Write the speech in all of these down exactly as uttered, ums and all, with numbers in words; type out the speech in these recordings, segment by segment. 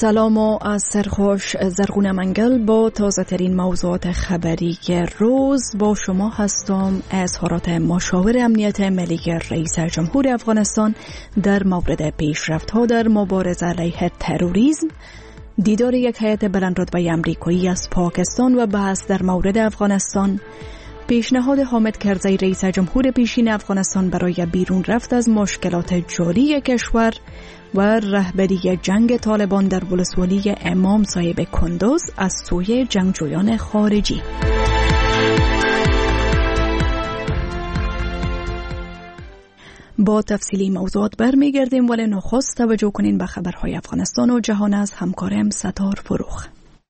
سلام و از سرخوش زرغون منگل با تازه ترین موضوعات خبری روز با شما هستم. اظهارات مشاور امنیت ملی رئیس جمهور افغانستان در مورد پیشرفت ها در مبارزه علیه تروریسم، دیدار یک هیئت بلندرتبه آمریکایی از پاکستان و بحث در مورد افغانستان، پیشنهاد حامد کرزی رئیس جمهور پیشین افغانستان برای بیرون رفت از مشکلات جاری کشور و رهبری جنگ طالبان در ولسوالی امام صاحب کندوز از سوی جنگجویان خارجی. با تفصیلی موضوعات برمیگردیم، ولی نخست توجه کنین به خبرهای افغانستان و جهان از همکارم ستار فروخ.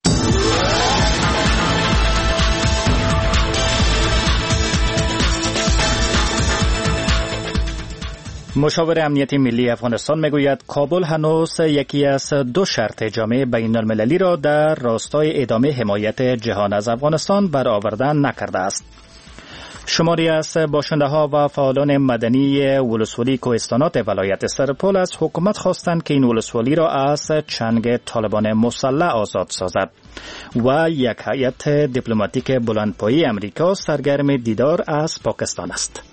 مشاور امنیتی ملی افغانستان میگوید کابل هنوز یکی از دو شرط جامع بین المللی را در راستای ادامه حمایت جهان از افغانستان برآورده نکرده است. شماری از باشنده‌ها و فعالان مدنی ولسوالی کوهستانات ولایت سرپل از حکومت خواستند که این ولسوالی را از چنگ طالبان مسلح آزاد سازد و یک هیئت دیپلماتیک بلندپایه امریکا سرگرم دیدار از پاکستان است.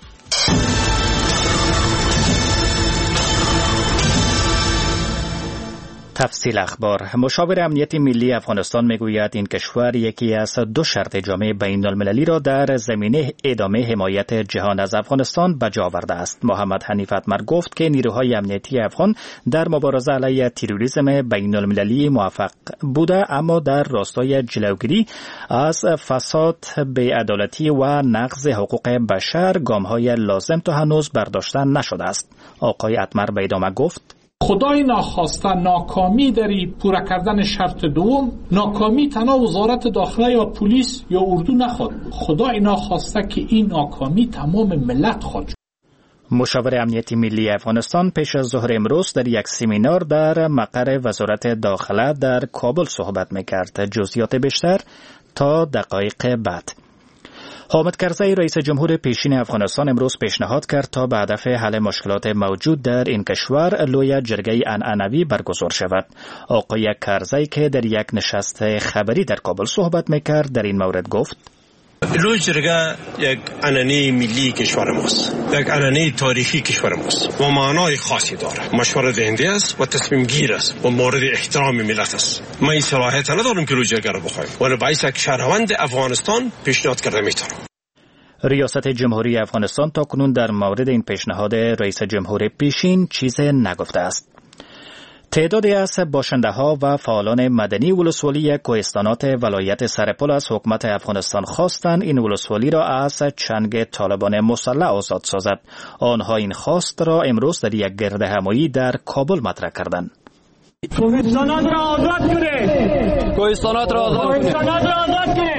تفصیل اخبار. مشاور امنیتی ملی افغانستان میگوید این کشور یکی از دو شرط جامع بین المللی را در زمینه ادامه حمایت جهان از افغانستان به جا آورده است. محمد حنیف اتمر گفت که نیروهای امنیتی افغان در مبارزه علیه تروریسم بین المللی موفق بوده، اما در راستای جلوگیری از فساد، بی‌عدالتی و نقض حقوق بشر گام‌های لازم تا هنوز برداشته نشده است. آقای اتمر به ادامه گفت: خدای ناخواسته ناکامی در پورا کردن شرط دوم، ناکامی تنها وزارت داخله یا پلیس یا اردو نخواد، خدای ناخواسته که این ناکامی تمام ملت خواهد. مشاور امنیتی ملی افغانستان پیش از ظهر امروز در یک سمینار در مقر وزارت داخله در کابل صحبت میکرد. جزئیات بیشتر تا دقایق بعد. حامد کرزی رئیس جمهور پیشین افغانستان امروز پیشنهاد کرد تا به هدف حل مشکلات موجود در این کشور لوی جرگه عنعنوی برگزار شود. آقای کرزی که در یک نشست خبری در کابل صحبت میکرد در این مورد گفت: لوی جرگه یک عنعنه ملی کشور ماست، یک عنعنه تاریخی کشور ماست و معنای خاصی دارد. مشوره دهنده است و تصمیم گیر است و مورد احترام ملت است. ما این صلاحیت ندارم که لوی جرگه را بخوایم، ولی باعث یک شهروند افغانستان پیشنهاد کرده میتونم. ریاست جمهوری افغانستان تا کنون در مورد این پیشنهاد رئیس جمهور پیشین چیز نگفته است. تعدادی از باشنده‌ها و فعالان مدنی ولسوالی کوهستانات ولایت سرپل از حکومت افغانستان خواستند این ولسوالی را از چنگ طالبان مسلح آزاد سازد. آنها این خواست را امروز در یک گردهمایی در کابل مطرح کردند. کوهستانات را آزاد کنید! کوهستانات را آزاد کنید!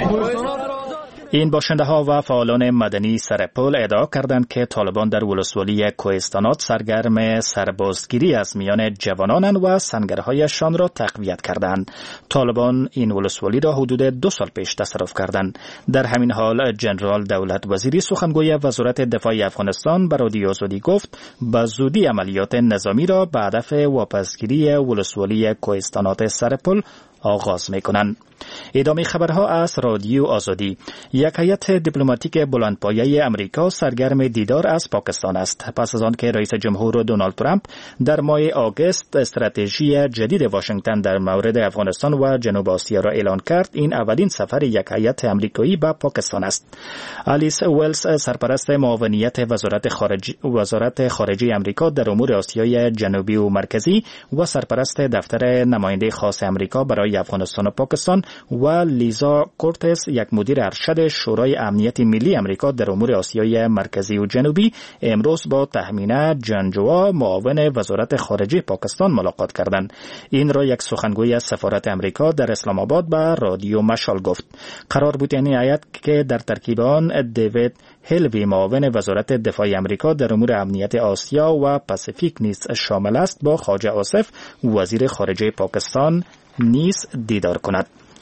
این باشنده‌ها و فعالان مدنی سرپل ادعا کردند که طالبان در ولسوالی کوهستانات سرگرم سربازگیری از میان جوانانند و سنگرهایشان را تقویت کردند. طالبان این ولسوالی را حدود دو سال پیش تصرف کردند. در همین حال جنرال دولت وزیری سخنگوی وزارت دفاع افغانستان به رادیو آزادی گفت به زودی عملیات نظامی را به هدف واپسگیری ولسوالی کوهستانات سرپل آغاز می‌کنند. ادامه خبرها از رادیو آزادی. یک هیئت دیپلماتیک بلندپایه امریکا سرگرم دیدار از پاکستان است. پس از آن که رئیس جمهور دونالد ترامپ در ماه آگوست استراتژی جدید واشنگتن در مورد افغانستان و جنوب آسیا را اعلان کرد، این اولین سفر یک هیئت امریکایی به پاکستان است. آلیس ولز سرپرست معاونیت وزارت خارجه وزارت خارجه امریکا در امور آسیای جنوبی و مرکزی و سرپرست دفتر نماینده خاص امریکا برای افغانستان و پاکستان و لیزا کورتس یک مدیر ارشد شورای امنیت ملی امریکا در امور آسیای مرکزی و جنوبی امروز با تهمینه جنجوا معاون وزارت خارجه پاکستان ملاقات کردند. این را یک سخنگوی از سفارت امریکا در اسلام آباد به رادیو مشال گفت. قرار بود این هیئت که در ترکیب آن دیوید هلوی معاون وزارت دفاع امریکا در امور امنیت آسیا و پاسیفیک نیز شامل است با خواجه آصف وزیر خارجه پاکستان نیز دیدار کند.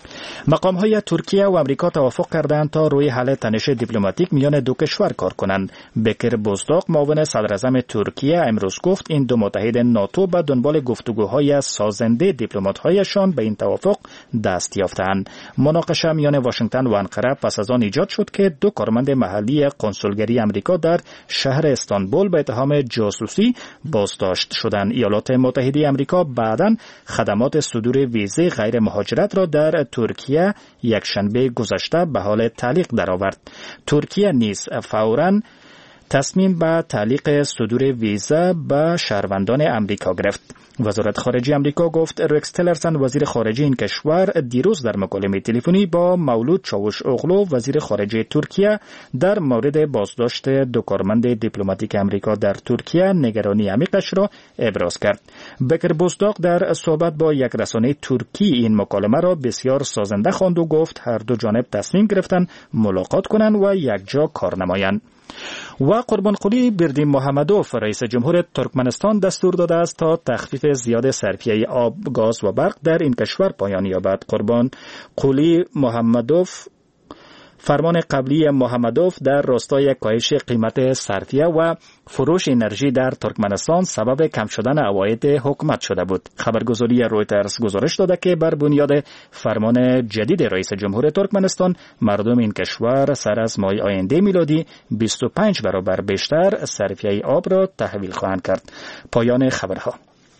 مقام‌های ترکیه و آمریکا توافق کردند تا روی حل تنش دیپلماتیک میان دو کشور کار کنند. بکر بوزداق معاون صدراعظم ترکیه امروز گفت این دو متحد ناتو به دنبال گفتگوهای سازنده دیپلمات‌هایشان به این توافق دست یافتند. مناقشه میان واشنگتن و آنقره پس از آن ایجاد شد که دو کارمند محلی کنسولگری آمریکا در شهر استانبول به اتهام جاسوسی بازداشت شدند. ایالات متحده آمریکا بعداً خدمات صدور ویزه غیر مهاجرت را در ترکیه یک شنبه گذشته به حال تعلیق درآورد. ترکیه نیز فوراً تصمیم به تعلیق صدور ویزا به شهروندان آمریکا گرفت. وزارت خارجه آمریکا گفت رکس تیلرسن وزیر خارجه این کشور دیروز در مکالمه تلفنی با مولود چاوش اوغلو وزیر خارجه ترکیه در مورد بازداشت دو کارمند دیپلماتیک آمریکا در ترکیه نگرانی عمیقش را ابراز کرد. بکر بوزداق در صحبت با یک رسانه ترکی این مکالمه را بسیار سازنده خواند و گفت هر دو جانب تصمیم گرفتند ملاقات کنند و یکجا کار نمایند. و قربانقلی بردیم محمدوف رئیس جمهور ترکمنستان دستور داده است تا تخفیف زیاد صرفیه آب، گاز و برق در این کشور پایان یابد. قربانقلی محمدوف فرمان قبلی محمدوف در راستای کاهش قیمت صرفیه و فروش انرژی در ترکمنستان سبب کم شدن عواید حکومت شده بود. خبرگزاری رویترز گزارش داده که بر بنیاد فرمان جدید رئیس جمهور ترکمنستان مردم این کشور سر از ماه آینده میلادی بیست و پنج برابر بیشتر صرفیه آب را تحویل خواهند کرد. پایان خبرها.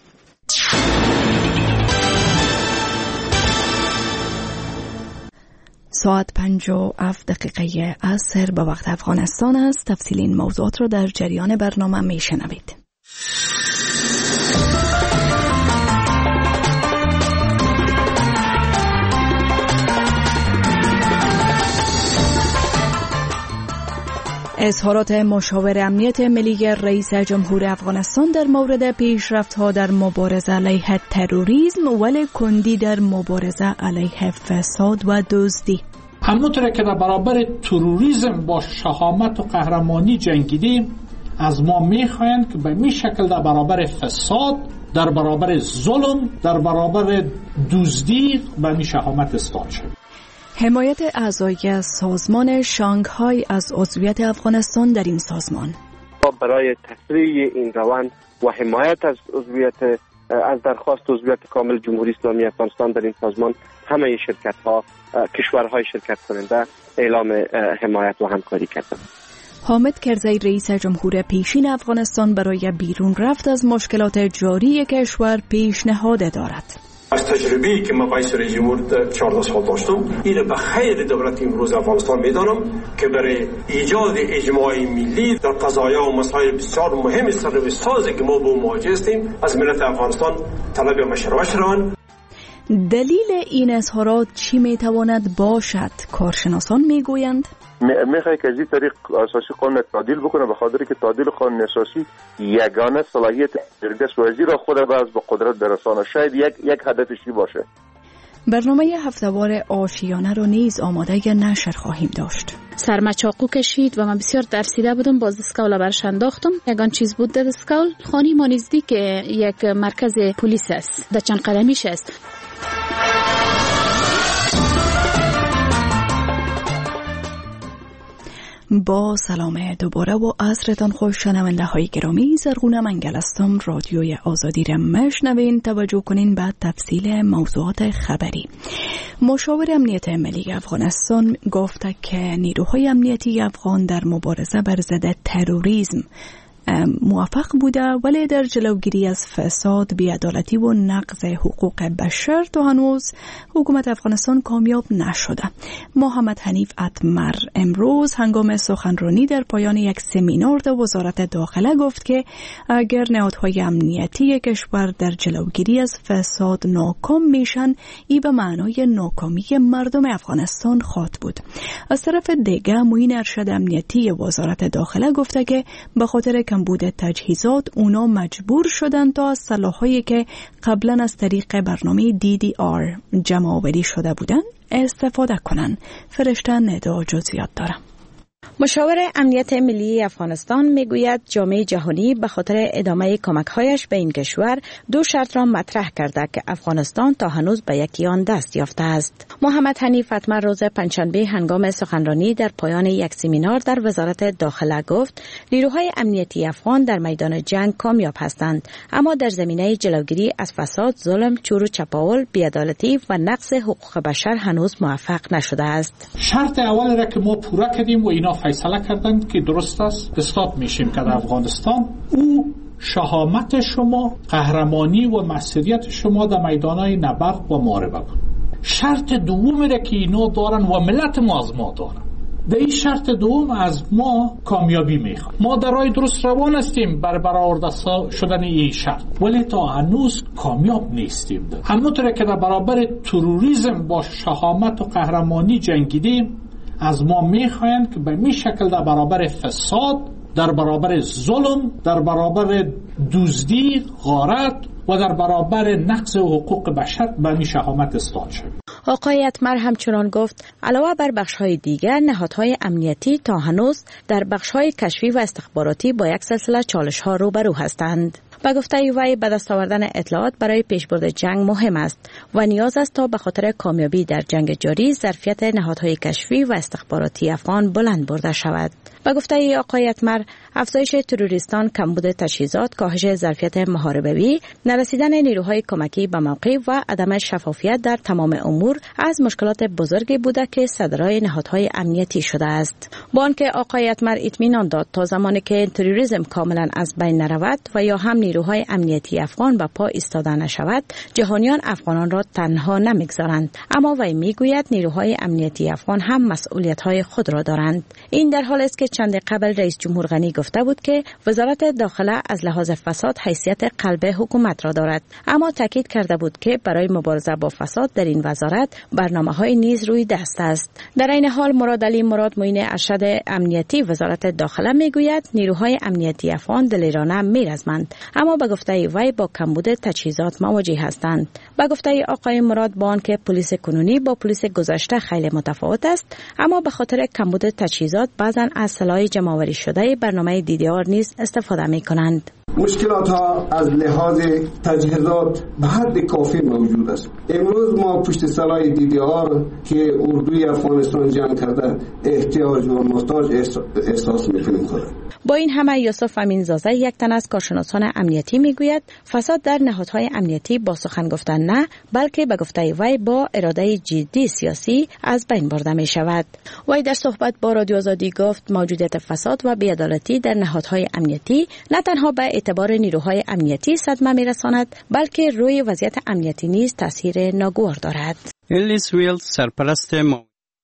ساعت پنج و هفت دقیقه عصر به وقت افغانستان است. تفصیل این موضوعات را در جریان برنامه می شنوید. اظهارات مشاور امنیت ملی رئیس جمهور افغانستان در مورد پیشرفت‌ها در مبارزه علیه تروریسم ولی کندی در مبارزه علیه فساد و دزدی. همونطور که در برابر تروریسم با شهامت و قهرمانی جنگیدیم، از ما میخواهند که به این شکل در برابر فساد، در برابر ظلم، در برابر دزدی به این شهامت استاد شد. حمایت اعضای سازمان شانگهای از عضویت افغانستان در این سازمان. برای تسریع این روند و حمایت از عضویت از درخواست عضویت کامل جمهوری اسلامی افغانستان در این سازمان، همه شرکت ها کشورهای شرکت کننده اعلام حمایت و همکاری کردند. حامد کرزی رئیس جمهور پیشین افغانستان برای بیرون رفت از مشکلات جاری کشور پیشنهاد دارد. از تجربه‌ای که من وایس رئیس جمهور چهارده سال داشتم، این به خیر دولت امروز افغانستان میدانم که برای ایجاد اجماع ملی در قضایا و مسائل بسیار مهم سر سازی که ما با مواجه هستیم از ملت افغانستان طلب مشورت شدن. دلیل این اظهارات چی میتواند باشد؟ کارشناسان میگویند میخوای که از این طریق اساسی قانون تعدیل بکنه، به خاطر که تعدیل قانون اساسی یگانه صلاحیت جرگه وزیر خود باز به قدرت برسانه. شاید یک یک هدفشی باشه. برنامه هفته‌وار آشیانه رو نیز آماده نشر خواهیم داشت. سرما چاقو کشید و من بسیار ترسیده بودم. باز دستکول برش انداختم. یگان چیز بود در دستکول. خانه ما نزدیک یک مرکز پلیس است. در چند قدمیش است. با سلام دوباره و عصرتان خوش شنونده های گرامی. زرغونه منگل هستم. رادیوی آزادی را مشنوین. توجه کنین به تفصیل موضوعات خبری. مشاور امنیت ملی افغانستان گفته که نیروهای امنیتی افغان در مبارزه بر ضد تروریسم موفق بوده، ولی در جلوگیری از فساد، بی‌عدالتی و نقض حقوق بشر تا هنوز حکومت افغانستان کامیاب نشده. محمد حنیف اتمر امروز هنگام سخنرانی در پایان یک سمینار در وزارت داخله گفت که اگر نهادهای امنیتی کشور در جلوگیری از فساد ناکام میشن، ای به معنای ناکامی مردم افغانستان خواهد بود. از طرف دیگه معین ارشد امنیتی وزارت داخله گفته که به خاطر کمبود تجهیزات اونا مجبور شدن تا از سلاح‌هایی که قبلا از طریق برنامه دی دی آر جمع آوری شده بودن استفاده کنن. فرشته ندا جزئیات داره. مشاور امنیت ملی افغانستان میگوید جامعه جهانی به خاطر ادامه کمک‌هایش به این کشور دو شرط را مطرح کرده که افغانستان تا هنوز به یکی آن دست یافته است. محمد حنیف اتمر روز پنجشنبه هنگام سخنرانی در پایان یک سمینار در وزارت داخله گفت نیروهای امنیتی افغان در میدان جنگ کامیاب هستند، اما در زمینه جلوگیری از فساد، ظلم، چور و چپاول، بی‌عدالتی و نقض حقوق بشر هنوز موفق نشده است. شرط اول را که ما پورا کردیم و اینا فیصله کردند که درست است استاد میشیم که در افغانستان او شهامت شما، قهرمانی و مسئولیت شما در میدانهای نبرد و محاربه بود. شرط دومی را که اینا دارن و ملت ما از ما دارن، در این شرط دوم از ما کامیابی میخواد. ما در راه درست روان هستیم بر برآورده شدن این شرط، ولی تا هنوز کامیاب نیستیم. همونطور که در برابر تروریسم با شهامت و قهرمانی جنگیدیم، از ما میخواین که به می شکل در برابر فساد، در برابر ظلم، در برابر دزدی، غارت و در برابر نقض حقوق بشر به می شهامت استاد شویم. آقای اتمر همچنان گفت علاوه بر بخش‌های دیگر، نهادهای امنیتی تا هنوز در بخش‌های کشفی و استخباراتی با یک سلسله چالش‌ها روبرو هستند. به گفته وی به دست آوردن اطلاعات برای پیشبرد جنگ مهم است و نیاز است تا به خاطر کامیابی در جنگ جاری ظرفیت نهادهای کشفی و استخباراتی افغان بلند برده شود. به گفته آقای اتمر، افزایش تروریستان، کمبود تجهیزات، کاهش ظرفیت محاربه‌ای، نرسیدن نیروهای کمکی به موقع و عدم شفافیت در تمام امور از مشکلات بزرگی بوده که صدرای نهادهای امنیتی شده است. با آنکه آقای اتمر اطمینان داد تا زمانی که تروریسم کاملا از بین نرود و یا هم نیروهای امنیتی افغان به پا ایستاده نشود، جهانیان افغانان را تنها نمیگذارند. اما وی میگوید نیروهای امنیتی افغان هم مسئولیت‌های خود را دارند. این در حالی است که چند قبل رئیس جمهور غنی گفته بود که وزارت داخله از لحاظ فساد حیثیت قلب حکومت را دارد، اما تاکید کرده بود که برای مبارزه با فساد در این وزارت برنامه‌های نیز روی دست است. در این حال مراد علی مراد معین ارشد امنیتی وزارت داخله میگوید نیروهای امنیتی افغان دلیرانه میرزمند، اما به گفته وی با کمبود تجهیزات مواجه هستند. به گفته آقای مراد با آنکه پلیس کنونی با پلیس گذشته خیلی متفاوت است، اما به خاطر کمبود تجهیزات بعضن از سلاح جمع‌آوری شده برنامه دی دی آر نیز استفاده می‌کنند. مشکلات ها از لحاظ تجهیزات به حد کافی موجود است. امروز ما پشت سلاح دی دی آر که اردوی افغانستان جنگ کرده احتیاج و محتاج احساس می‌کنیم کنیم. با این همه یوسف امینزاده یک تن از کارشناسان امنیتی میگوید فساد در نهادهای امنیتی با سخن گفتن نه، بلکه به گفته وی با اراده جدی سیاسی از بین برده می شود. وی در صحبت با رادیو آزادی گفت موجودیت فساد و بی‌عدالتی در نهادهای امنیتی نه تنها به اعتبار نیروهای امنیتی صدمه می رساند، بلکه روی وضعیت امنیتی نیز تاثیر ناگوار دارد. الیس ویلز سرپرست ما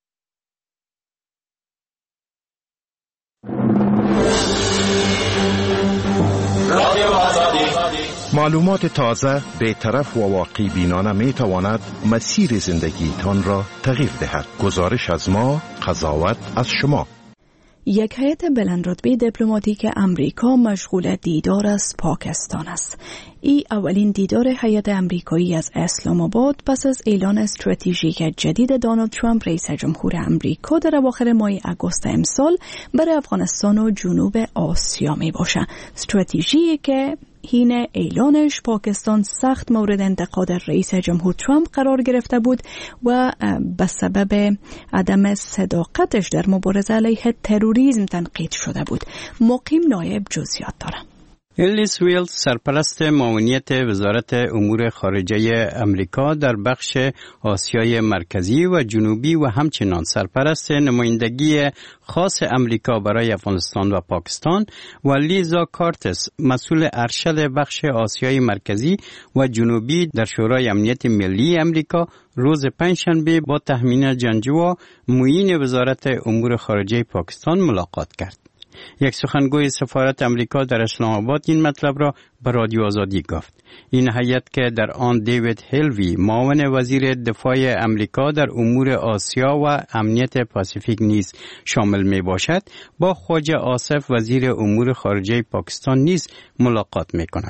معلومات تازه، بی‌طرف و واقع بینانه می تواند مسیر زندگیتان را تغییر دهد. گزارش از ما، قضاوت از شما. یک هیئت بلندرتبه دیپلماتیک امریکا مشغول دیدار از پاکستان است. این اولین دیدار هیئت امریکایی از اسلام آباد پس از اعلان استراتژیک جدید دونالد ترامپ رئیس جمهور امریکا در اواخر ماه آگوست امسال برای افغانستان و جنوب آسیا می باشد. استراتژی که حین اعلانش پاکستان سخت مورد انتقاد رئیس جمهور ترامپ قرار گرفته بود و به سبب عدم صداقتش در مبارزه علیه تروریسم تنقید شده بود. مقیم نایب جزئیات دارم. الیس ویلز سرپرست معاونیت وزارت امور خارجه امریکا در بخش آسیای مرکزی و جنوبی و همچنان سرپرست نمایندگی خاص امریکا برای افغانستان و پاکستان و لیزا کارتس مسئول ارشد بخش آسیای مرکزی و جنوبی در شورای امنیت ملی امریکا روز پنجشنبه با تهمینه جنجوا معین وزارت امور خارجه پاکستان ملاقات کرد. یک سخنگوی سفارت امریکا در اسلام آباد این مطلب را به رادیو آزادی گفت. این هیئت که در آن دیوید هیلوی معاون وزیر دفاع امریکا در امور آسیا و امنیت پاسیفیک نیز شامل می باشد، با خواجه آصف وزیر امور خارجه پاکستان نیز ملاقات می کند.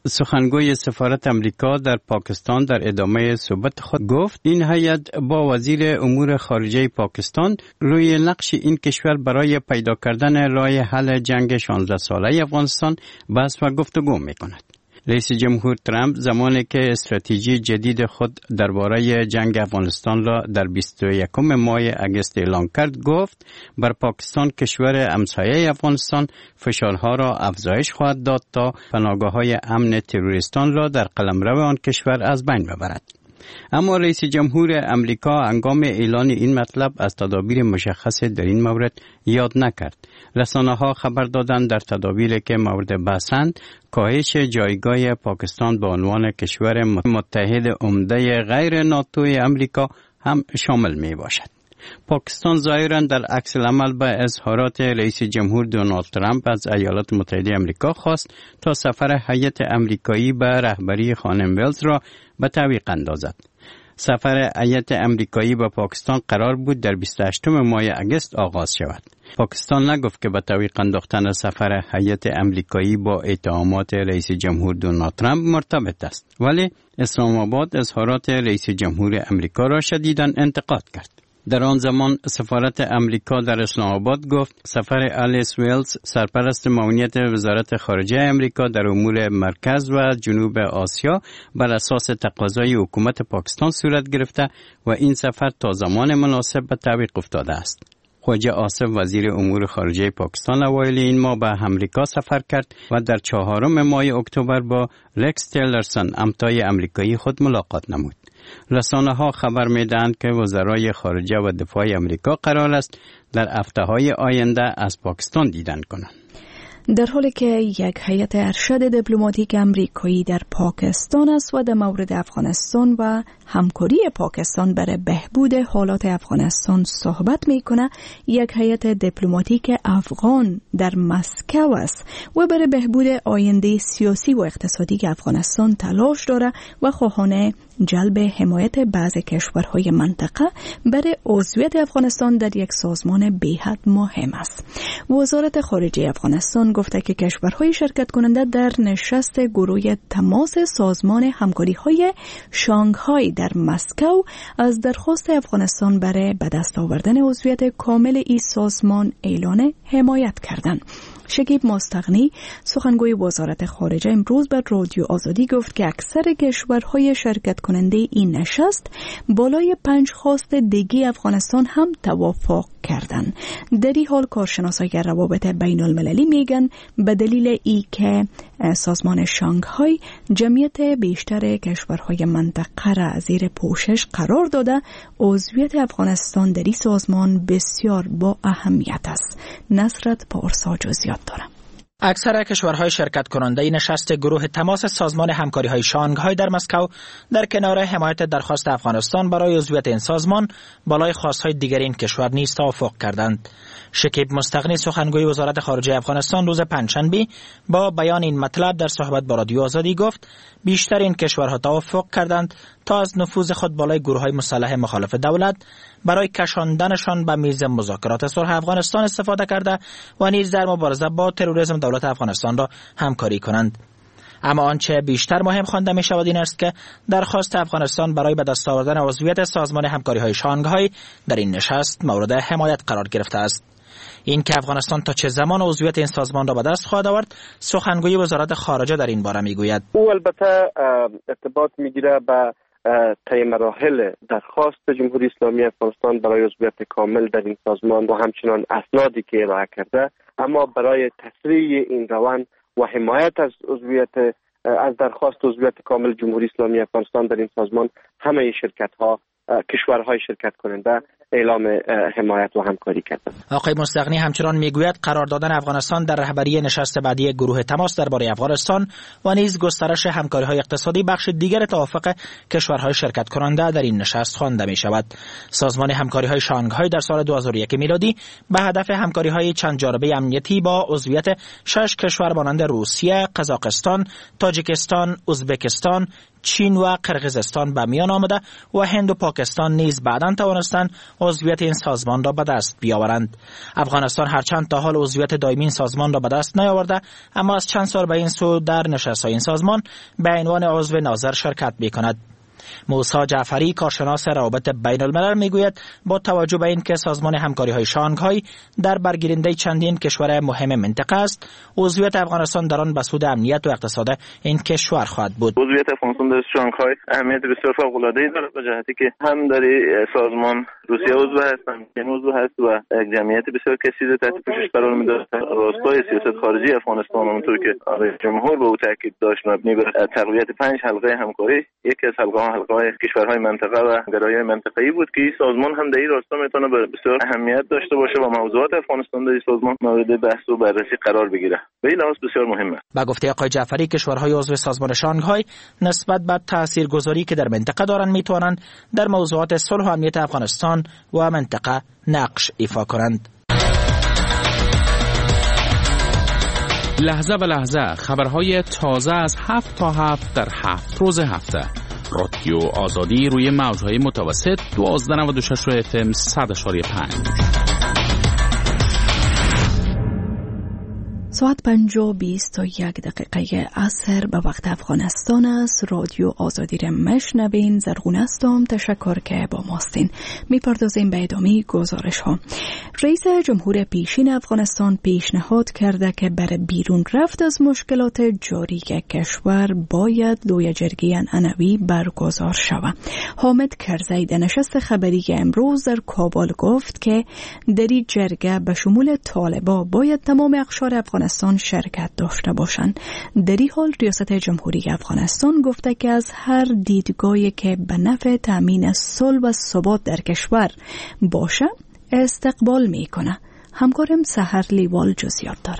سخنگوی سفارت امریکا در پاکستان در ادامه صحبت خود گفت این هیئت با وزیر امور خارجه پاکستان روی نقش این کشور برای پیدا کردن راه حل جنگ شانزده ساله افغانستان بحث و گفتگو می‌کند. رئیس جمهور ترامپ زمانی که استراتژی جدید خود درباره جنگ افغانستان را در بیست و یکم ماه اگست اعلام کرد گفت بر پاکستان کشور همسایه افغانستان فشارها را افزایش خواهد داد تا پناهگاه‌های امن تروریستان را در قلمرو آن کشور از بین ببرد. اما رئیس جمهور امریکا هنگام اعلان این مطلب از تدابیر مشخص در این مورد یاد نکرد. رسانه‌ها خبر دادند در تدابیری که مورد بحثند کاهش جایگاه پاکستان به عنوان کشور متحد عمده غیر ناتوی امریکا هم شامل می باشد. پاکستان ظاهراً در عکس العمل به اظهارات رئیس جمهور دونالد ترامپ از ایالات متحده آمریکا خواست تا سفر هیئت آمریکایی به رهبری خانم ولز را به تعویق اندازد. سفر هیئت آمریکایی به پاکستان قرار بود در بیست و هشتم ماه اگست آغاز شود. پاکستان نگفت که به تعویق انداختن سفر هیئت آمریکایی با اتهامات رئیس جمهور دونالد ترامپ مرتبط است، ولی اسلام آباد اظهارات رئیس جمهور آمریکا را شدیداً انتقاد کرد. در آن زمان سفارت امریکا در اسلام آباد گفت سفر آلیس ویلز سرپرست معاونیت وزارت خارجه امریکا در امور مرکز و جنوب آسیا بر اساس تقاضای حکومت پاکستان صورت گرفته و این سفر تا زمان مناسب به تعویق افتاده است. خواجه آصف وزیر امور خارجه پاکستان اوایل این ماه به امریکا سفر کرد و در چهارم ماه اکتبر با رکس تیلرسون همتای امریکایی خود ملاقات نمود. رسانه‌ها خبر می‌دهند که وزرای خارجه و دفاع امریکا قرار است در هفته‌های آینده از پاکستان دیدن کنند. در حالی که یک هیئت ارشد دیپلماتیک امریکایی در پاکستان است و در مورد افغانستان و همکاری پاکستان برای بهبود حالات افغانستان صحبت میکنه، یک هیئت دیپلماتیک افغان در مسکو است و برای بهبود آینده سیاسی و اقتصادی افغانستان تلاش داره و خواهان جلب حمایت بعضی کشورهای منطقه برای عضویت افغانستان در یک سازمان بی‌حد مهم است. وزارت خارجه افغانستان گفته که کشورهای شرکت کننده در نشست گروه تماس سازمان همکاری‌های شانگهای در مسکو از درخواست افغانستان برای به دست آوردن عضویت کامل این سازمان اعلان حمایت کردند. شکیب مستغنی سخنگوی وزارت خارجه امروز به رادیو آزادی گفت که اکثر کشورهای شرکت کننده این نشست بالای پنج خواست دیگه افغانستان هم توافق کردند. در این حال کارشناسای روابط بین المللی میگن به دلیل ای که سازمان شانگهای جمعیت بیشتر کشورهای منطقه را زیر پوشش قرار داده، عضویت افغانستان در این سازمان بسیار با اهمیت است. نصرت پارسا جزئیات داره. اکثر کشورهای شرکت کننده نشست گروه تماس سازمان همکاری‌های شانگهای در مسکو در کنار حمایت درخواست افغانستان برای عضویت این سازمان بالای خواستهای دیگر این کشور نیز توافق کردند. شکیب مستغنی سخنگوی وزارت خارجه افغانستان روز پنجشنبه با بیان این مطلب در صحبت با رادیو آزادی گفت بیشتر این کشورها توافق کردند تا از نفوذ خود بالای گروه‌های مسلح مخالف دولت برای کشاندنشان به میز مذاکرات صلح افغانستان استفاده کرده و نیز در مبارزه با تروریسم دولت افغانستان را همکاری کنند. اما آنچه بیشتر مهم خوانده می شود این است که درخواست افغانستان برای به دست آوردن عضویت سازمان همکاری‌های شانگهای در این نشست مورد حمایت قرار گرفته است. این که افغانستان تا چه زمان عضویت این سازمان را به دست خواهد آورد، سخنگوی وزارت خارجه در این باره میگوید. او البته ارتباط میگیره به طی مراحل درخواست جمهوری اسلامی افغانستان برای عضویت کامل در این سازمان و همچنان اسنادی که ارائه کرده، اما برای تسریع این روند و حمایت از عضویت از درخواست عضویت کامل جمهوری اسلامی افغانستان در این سازمان همه شرکت ها کشورهای شرکت کننده اعلام حمایت و همکاری کردند. آقای مستغنی همچنان میگوید قرار دادن افغانستان در رهبری نشست بعدی گروه تماس درباره افغانستان و نیز گسترش همکاری‌های اقتصادی بخش دیگر توافق کشورهای شرکت کننده در این نشست خوانده می شود. سازمان همکاری‌های شانگهای در سال دو هزار و یک میلادی به هدف همکاری‌های چند جانبه امنیتی با عضویت شش کشور مانند روسیه، قزاقستان، تاجیکستان، ازبکستان، چین و قرقیزستان به میان آمده و هند و پاکستان نیز بعداً توانستند عضویت این سازمان را به دست بیاورند. افغانستان هرچند تا حال عضویت دائمی این سازمان را به دست نیاورده، اما از چند سال به این سو در نشست‌های این سازمان به عنوان عضو ناظر شرکت می‌کند. موسی جعفری، کارشناس روابط بین الملل، میگوید با توجه به اینکه سازمان همکاری های شانگهای در برگیرنده چندین کشور مهم منطقه است، عضویت افغانستان در آن به سود امنیت و اقتصاد این کشور خواهد بود. عضویت افغانستان در شانگهای اهمیت بسیار فوق‌العاده‌ای دارد، به جهتی که هم در سازمان روسیه عضو هست، هم چین عضو هست و یک جمعیت بسیار کثیر تحت پوشش قرار می‌دهد. راستای سیاست خارجی افغانستان، اونطور که آقای جمهور به او تاکید داشت، مبنی بر تقویت پنج حلقه همکاری، یکی از حلقه‌ها حلقه‌های کشورهای منطقه و گرایهای منطقه‌ای بود که این سازمان هم در این راستا میتونه بسیار اهمیت داشته باشه و موضوعات افغانستان در این سازمان مورد بحث و بررسی قرار بگیره. به این لحاظ بسیار مهمه. با گفته آقای جعفری، کشورهای عضو سازمان شانگهای نسبت به تاثیرگذاری که در منطقه دارند میتوانند در موضوعات صلح و امنیت افغانستان و منطقه نقش ایفا کنند. لحظه به لحظه خبرهای تازه از هفت تا هفت در هفت روز هفته. رادیو آزادی روی موجهای متوسط دوازده نود و شش اف ام صد و پنج. ساعت پنج و بیست و یک دقیقه عصر به وقت افغانستان است. رادیو آزادی را مشنوین. زرغون هستم. تشکر که با ماستین. میپردازیم به ادامه گزارش ها. رئیس جمهور پیشین افغانستان پیشنهاد کرده که برای بیرون رفت از مشکلات جاری کشور باید لوی جرگه عنعنوی برگزار شود. حامد کرزی در نشست خبری امروز در کابل گفت که در این جرگه به شمول طالبا باید تمام اقشار افغانستان شرکت داشته باشند. در این حال ریاست جمهوری افغانستان گفته که از هر دیدگاهی که به نفع تامین صلح و ثبات در کشور باشه استقبال میکنه. همکارم سحر لیوال جزئیات داره.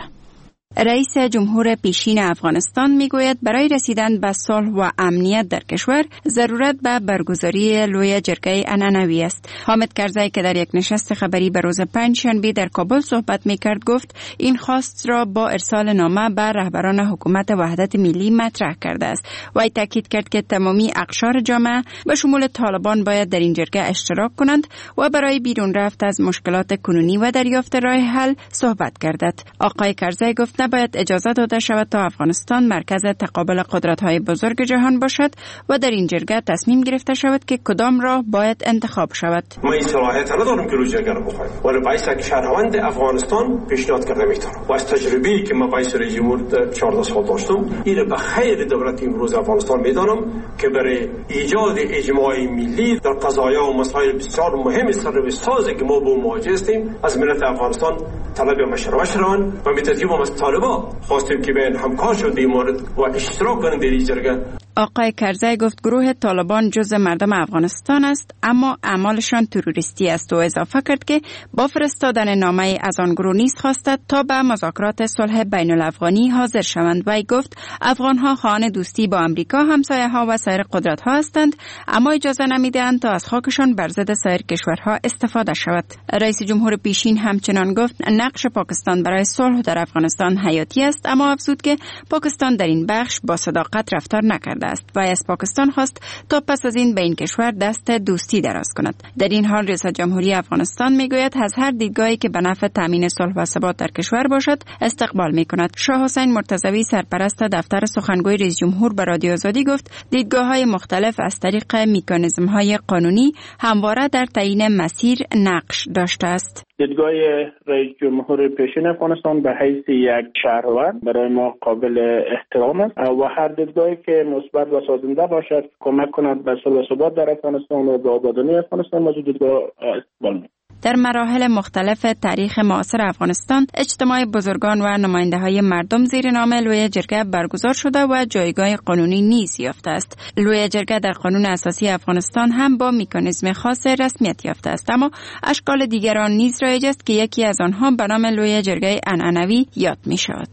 رئیس جمهور پیشین افغانستان میگوید برای رسیدن به صلح و امنیت در کشور ضرورت به برگزاری لوی جرگه عنعنوی است. حامد کرزی که در یک نشست خبری به روز پنجشنبه در کابل صحبت میکرد گفت این خواست را با ارسال نامه به رهبران حکومت وحدت ملی مطرح کرده است. وی تاکید کرد که تمامی اقشار جامعه به شمول طالبان باید در این جرگه اشتراک کنند و برای بیرون رفت از مشکلات کنونی و دریافت راه حل صحبت گردد. آقای کرزی گفت نباید اجازه داده شود تا افغانستان مرکز تقابل قدرت‌های بزرگ جهان باشد و در این جرگه تصمیم گرفته شود که کدام راه باید انتخاب شود. ما این صلاحیت ندارم که روی جرگه رو بخوایم، ولی باعث که شهروند افغانستان پیشنهاد کرده میتونم و از تجربه‌ای که ما باعث رئیس جمهور چهارده سال داشتم این به خیر دولت امروز افغانستان میدانم که برای ایجاد اجماع ملی در قضایا و مسائل بسیار مهم سر سازی که ما با مواجه هستیم از ملت افغانستان طلب مشورت شوند و متجیب از طالبان خواستیم که بین همکار شد در مورد و اشتراک کنند در این جرگه. آقای کرزی گفت گروه طالبان جزء مردم افغانستان است اما اعمالشان تروریستی است و اضافه کرد که با فرستادن نامه از آن گروه نیز خواست تا به مذاکرات صلح بین الافغانی حاضر شوند. وی گفت افغانها خواهان دوستی با امریکا، همسایه‌ها و سایر قدرت‌ها هستند اما اجازه نمی‌دهند تا از خاکشان بر ضد سایر کشورها استفاده شود. رئیس جمهور پیشین همچنان گفت نقش پاکستان برای صلح در افغانستان حیاتی است اما افزود که پاکستان در این بخش با صداقت رفتار نکرده است و از پاکستان خواست تا پس از این به این کشور دست دوستی دراز کند. در این حال ریاست جمهوری افغانستان میگوید از هر دیدگاهی که به نفع تامین صلح و ثبات در کشور باشد استقبال میکند. شاه حسین مرتضوی سرپرست دفتر سخنگوی رئیس جمهور به رادیو آزادی گفت دیدگاه‌های مختلف از طریق مکانیزم‌های قانونی همواره در تعیین مسیر نقش داشته است. دیدگاه رئیس جمهور پیشین افغانستان به حیث یک شهروند برای ما قابل احترام است و هر دیدگاهی که مثبت و سازنده باشد کمک کند به صلح و ثبات در افغانستان و به آبادانی افغانستان موجود دیدگاه استقبال می‌کنیم. در مراحل مختلف تاریخ معاصر افغانستان اجتماع بزرگان و نماینده‌های مردم زیر نام لوی جرگه برگزار شده و جایگاه قانونی نیز یافته است. لوی جرگه در قانون اساسی افغانستان هم با مکانیزم خاص رسمیت یافته است اما اشکال دیگران نیز رایج است که یکی از آنها به نام لوی جرگه عنعنوی یاد می شود.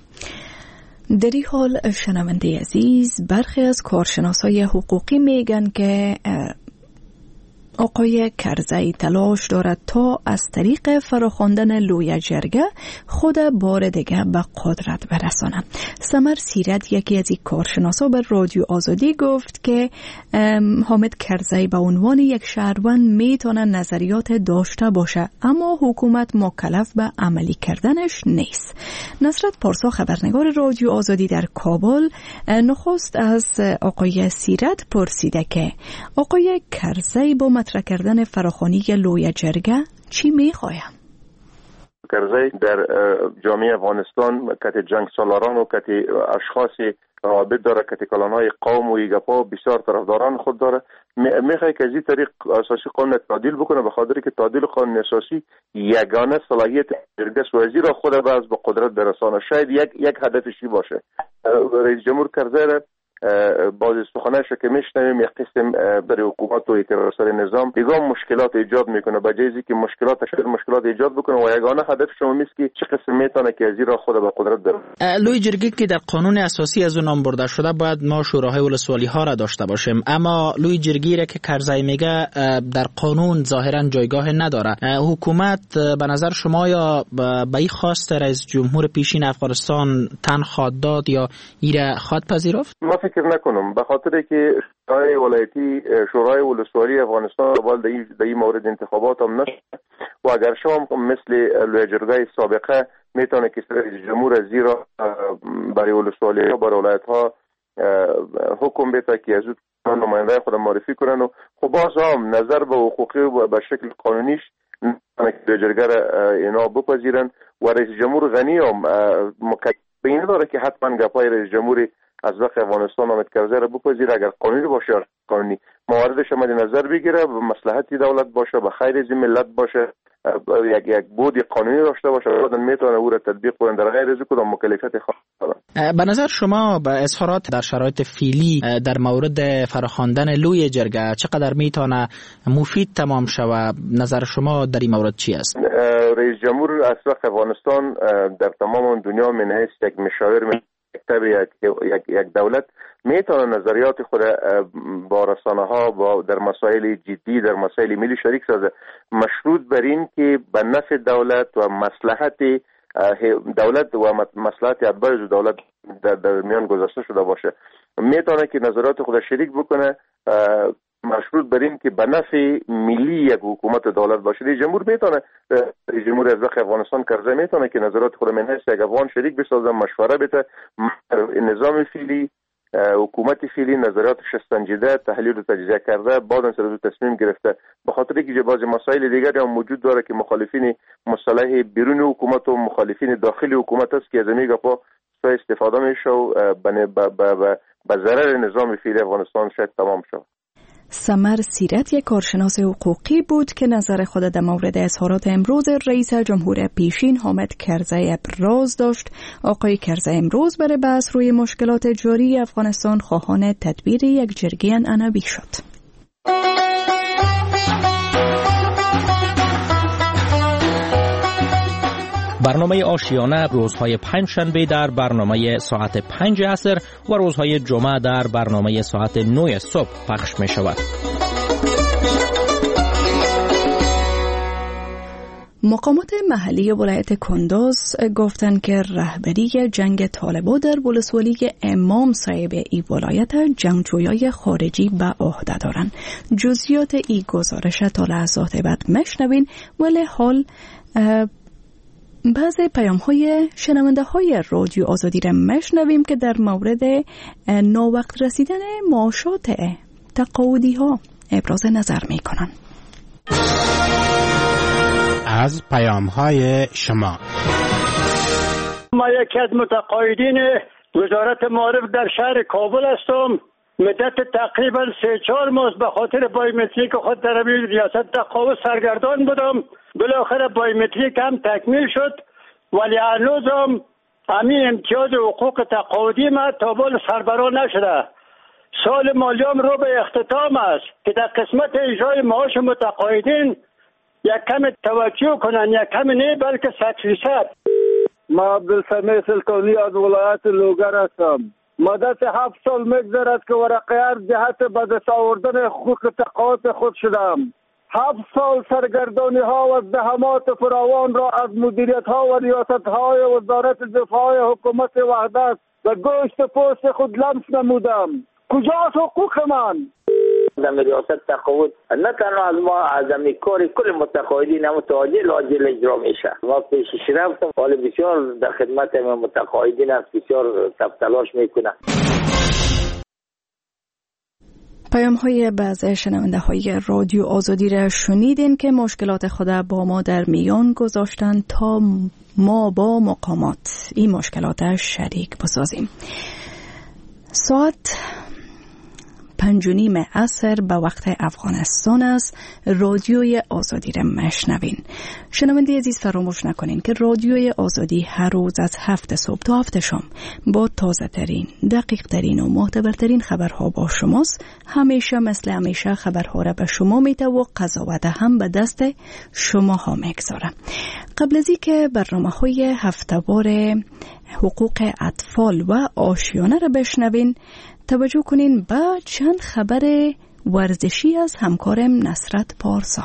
در این حال شنونده عزیز، برخی از کارشناسای حقوقی میگن که آقای کرزی تلاش دارد تا از طریق فراخواندن لوی جرگه خود بار دیگه به قدرت برساند. سمر سیرت یکی از این کارشناسا به رادیو آزادی گفت که حامد کرزی به عنوان یک شهروند میتونه نظریات داشته باشه اما حکومت مکلف به عملی کردنش نیست. نصرت پارسا خبرنگار رادیو آزادی در کابل نخست از آقای سیرت پرسیده که آقای کرزی با مطرح کردن فراخوانی لوی جرگه چی میخوایم؟ کرزی در جامعه افغانستان کت جنگ سالاران و کت اشخاص رابط داره، کت کلانهای قوم و ایگپا بسیار طرفداران خود داره. میخوای که از این طریق اساسی قانون تعدیل بکنه، به خاطر که تعدیل قانون اساسی یگانه صلاحیت جرگه وزیر را خود باز به قدرت برسانه. شاید یک یک هدفشی باشه. رئیس جمهور کرزی را باز سخنش که میشنویم یک قسم برای حکومت و اعتراضات نظام دیگه مشکلات ایجاد میکنه، به جای اینکه مشکلات شاید مشکلات ایجاد بکنه و یگانه هدف شما میست که چه قسم میتونه که از این را خود به قدرت برسونه. لوی جرگه که در قانون اساسی از اون نام برده شده باید ما شوراهای ولسوالی ها را داشته باشیم، اما لوی جرگه را که کرزی میگه در قانون ظاهرا جایگاه نداره. حکومت به نظر شما یا به این خواست رئیس جمهور پیشین افغانستان تن خواد داد یا ایره خواد پذیرفت؟ ما فکر نکنم، به خاطر که شورای ولایتی شورای ولسوالی افغانستان باید در این مورد انتخابات هم نشه و اگر شما مثل لوی جرگه سابقه میتونه که رئیس جمهور زیرا برای ولسوالی ها برای ولایت ها حکم بده که از اون نماینده خود معرفی کنن و خب باز هم نظر به حقوقی و به شکل قانونیش لوی جرگه را اینا بپذیرن و رئیس جمهور غنی هم مکتب این داره که حتما گپای رئیس جمهوری از وقت افغانستان حامد کرزی را بپذیره، اگر قانونی باشه قانونی مواردش مد نظر بگیره، به مصلحت دولت باشه، به خیر از ملت باشه، یک یک بود قانونی داشته باشه، بعدن میتونه او را تطبیق کنه در غیر از کدام مکلفیت خاص. به نظر شما به اظهارات در شرایط فعلی در مورد فراخواندن لوی جرگه چقدر میتونه مفید تمام شود؟ نظر شما در این مورد چی است؟ رئیس جمهور اصل افغانستان در تمام دنیا منحص یک مشاور یک یک یک دولت میتونه نظریات خود با رسانه ها با در مسائل جدی در مسائل ملی شریک سازه، مشروط بر این که به نفع دولت و مصلحت دولت و مصلحت اتباع دولت در, در میان گذاشته شده باشه. میتونه که نظریات خود شریک بکنه، مشروط بر این که به نفع ملی یک حکومت دولت باشه. رئیس جمهور میتونه رئیس جمهور از افغانستان کرزی میتونه که نظریات خود من هست یک افغان شریک بسازه، مشوره بده، نظام فعلی حکومت فعلی نظریاتش سنجیده تحلیل و تجزیه کرده، بعد از اون تصمیم گرفته. به خاطر اینکه بعضی مسائل دیگری هم موجود داره که مخالفین مصالح بیرون حکومت و مخالفین داخلی حکومت است که از این گپا استفاده میشه و به ضرر نظام فعلی افغانستان شاید تمام شد. سمر سیرت یک کارشناس حقوقی بود که نظر خود در مورد اظهارات امروز رئیس جمهور پیشین حامد کرزی ابراز داشت. آقای کرزی امروز برای بحث روی مشکلات جاری افغانستان خواهان تدبیر یک جرگه عنبی شد. برنامه آشیانه روزهای پنجشنبه در برنامه ساعت پنج عصر و روزهای جمعه در برنامه ساعت نه صبح پخش می شود. مقامات محلی ولایت کندوز گفتند که رهبری جنگ طالبان در ولسوالی امام صاحب ای ولایت جنگجویای خارجی به عهده دارند. جزئیات ای گزارش تا لحظات بعد مشنوین، ولی حال بعضی پیام های شنونده های رادیو آزادی را مشنویم که در مورد ناوقت رسیدن معاشات تقاعدی ها ابراز نظر می کنند. از پیام های شما. ما یکی از متقاعدین وزارت معارف در شهر کابل هستم. مدت تقریبا سه چهار ماه به خاطر بایومتریک خود در ریاست تقاعد سرگردان بودم. بالاخره بایومتریک هم تکمیل شد، ولی هنوز هم همین امتیاز حقوق تقاعدی ما تا بال سربرا نشده. سال مالیام رو به اختتام است که در قسمت اجرای معاش متقاعدین یک کم توجه کنن، یک کم نه بلکه صد فیصد. ما عبدالسمیع سلطانی از ولایت لوگر هستم. مدت هفت سال میگذرد که ورقه جهت به دست آوردن حقوق تقاعد خود شدم. هفت سال سرگردانی ها و زحمات فراوان را از مدیریت ها و ریاست های وزارت دفاع حکومت وحدت و گوشت پوست خود لمس نمودم. کجاست حقوق من؟ در ریاست تقاعد نه تنها از ما از کار کل متقاعدین هم تعادل عاجل اجرا میشه. ما پیشش رفتم، حال بسیار در خدمت متقاعدین است، بسیار تلاش میکنه. پیام های بعضی شنونده های رادیو آزادی را شنیدین که مشکلات خود با ما در میان گذاشتن تا ما با مقامات این مشکلات شریک بسازیم. ساعت پنج و نیم عصر به وقت افغانستان است. رادیوی آزادی را مشنوین. شنونده عزیز فراموش نکنین که رادیوی آزادی هر روز از هفت صبح تا هفت شام با تازه ترین، دقیق ترین و معتبرترین خبرها با شماست. همیشه مثل همیشه خبرها را به شما میده و قضاوت هم به دست شما ها میگذاره. قبل از اینکه برنامه های هفته‌وار حقوق اطفال و آشیانه را بشنوین، توجه کنین به چند خبر ورزشی از همکارم نصرت پارسا.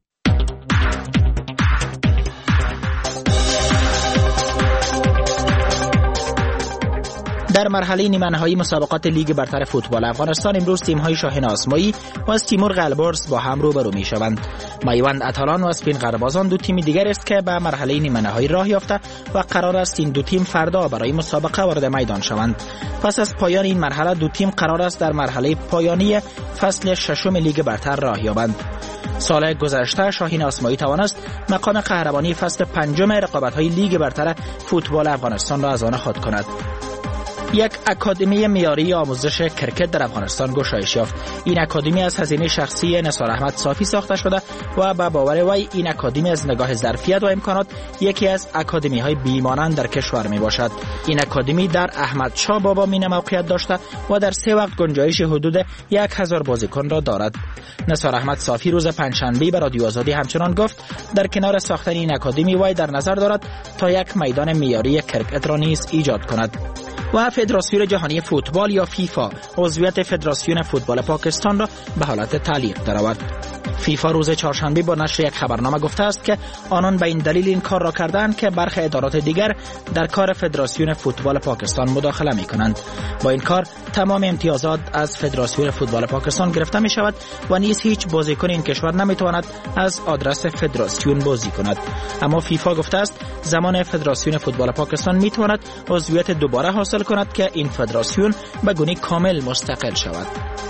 در مرحله نیمه نهایی مسابقات لیگ برتر فوتبال افغانستان امروز تیم‌های شاهین آسمایی و از تیمور قلبرز با هم روبرو می‌شوند. میوند اتالان و اسپین قره‌بازان دو تیم دیگر است که به مرحله نیمه نهایی راه یافته و قرار است این دو تیم فردا برای مسابقه وارد میدان شوند. پس از پایان این مرحله دو تیم قرار است در مرحله پایانی فصل ششم لیگ برتر راه یابند. سال گذشته شاهین آسمایی توانست مقام قهرمانی فصل پنجم رقابت‌های لیگ برتر فوتبال افغانستان را از آن خود کند. یک اکادمی معیاری آموزش کرکت در افغانستان گشایش یافت. این اکادمی از هزینه شخصی نثار احمد صافی ساخته شده و به باور وی این اکادمی از نگاه ظرفیت و امکانات یکی از اکادمی های بیمانند در کشور می باشد. این اکادمی در احمد شاه بابا مینه موقعیت داشته و در سه وقت گنجایش حدود یک هزار بازیکن را دارد. نثار احمد صافی روز پنجشنبه به رادیو آزادی همچنان گفت در کنار ساختن این اکادمی وی در نظر دارد تا یک میدان معیاری کرکت را نیز ایجاد کند. و فدراسیون جهانی فوتبال یا فیفا عضویت فدراسیون فوتبال پاکستان را به حالت تعلیق درآورد. فیفا روز چهارشنبه با نشر یک خبرنامه گفته است که آنان به این دلیل این کار را کردند که برخی ادارات دیگر در کار فدراسیون فوتبال پاکستان مداخله می کنند. با این کار تمام امتیازات از فدراسیون فوتبال پاکستان گرفته می شود و نیز هیچ بازیکن این کشور نمی تواند از آدرس فدراسیون بازی کند. اما فیفا گفته است زمان فدراسیون فوتبال پاکستان می تواند عضویت دوباره حاصل کند که این فدراسیون به گونه کامل مستقل شود.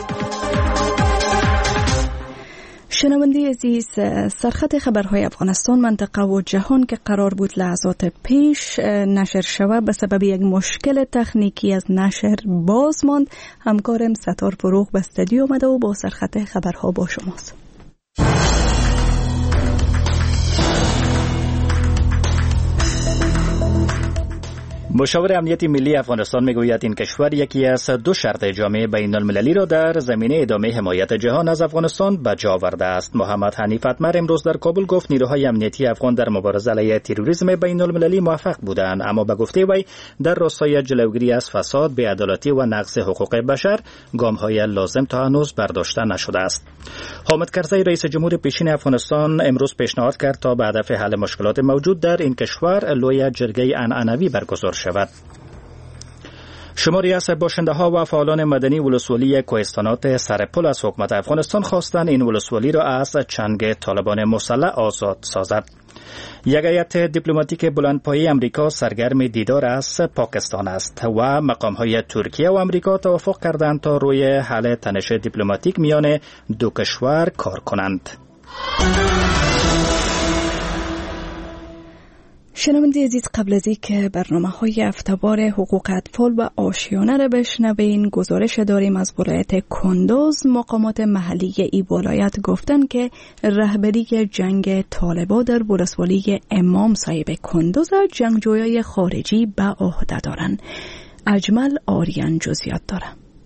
شنونده عزیز، سرخط خبرهای افغانستان، منطقه و جهان که قرار بود لحظات پیش نشر شود به سبب یک مشکل تکنیکی از نشر باز ماند. همکارم ستار فروغ به استودیو آمده و با سرخط خبرها با شماست. مشاور امنیت ملی افغانستان میگوید این کشور یکی از دو شرط جامعه بین المللی را در زمینه ادامه حمایت جهان از افغانستان به جا آورده است. محمد حنیف اتمر امروز در کابل گفت نیروهای امنیتی افغان در مبارزه علیه تروریسم بین المللی موفق بودند، اما به گفته وی در راستای جلوگیری از فساد، بی‌عدالتی و نقض حقوق بشر گام‌های لازم تا هنوز برداشته نشده است. حامد کرزی رئیس جمهور پیشین افغانستان امروز پیشنهاد کرد تا به هدف حل مشکلات موجود در این کشور لوی جرگه عنعنوی برگزار شود. شماری از باشنده ها و فعالان مدنی ولسوالی کوهستانات سرپل از حکومت افغانستان خواستند این ولسوالی را از چنگ طالبان مسلح آزاد سازد. یک هیئت دیپلماتیک بلندپایه امریکا سرگرم دیدار از پاکستان است و مقام‌های ترکیه و امریکا توافق کردند تا روی حل تنش دیپلماتیک میان دو کشور کار کنند. شنونده عزیز، قبل از اینکه برنامه‌های هفته‌وار حقوق اطفال و آشیانه را بشنوین، گزارش داریم از ولایت کندوز. مقامات محلی ای ولایت گفتند که رهبری جنگ طالبان در ولسوالی امام صاحب کندوز جنگجویان خارجی به عهده دارند. اجمل آریان جزئیات دارد.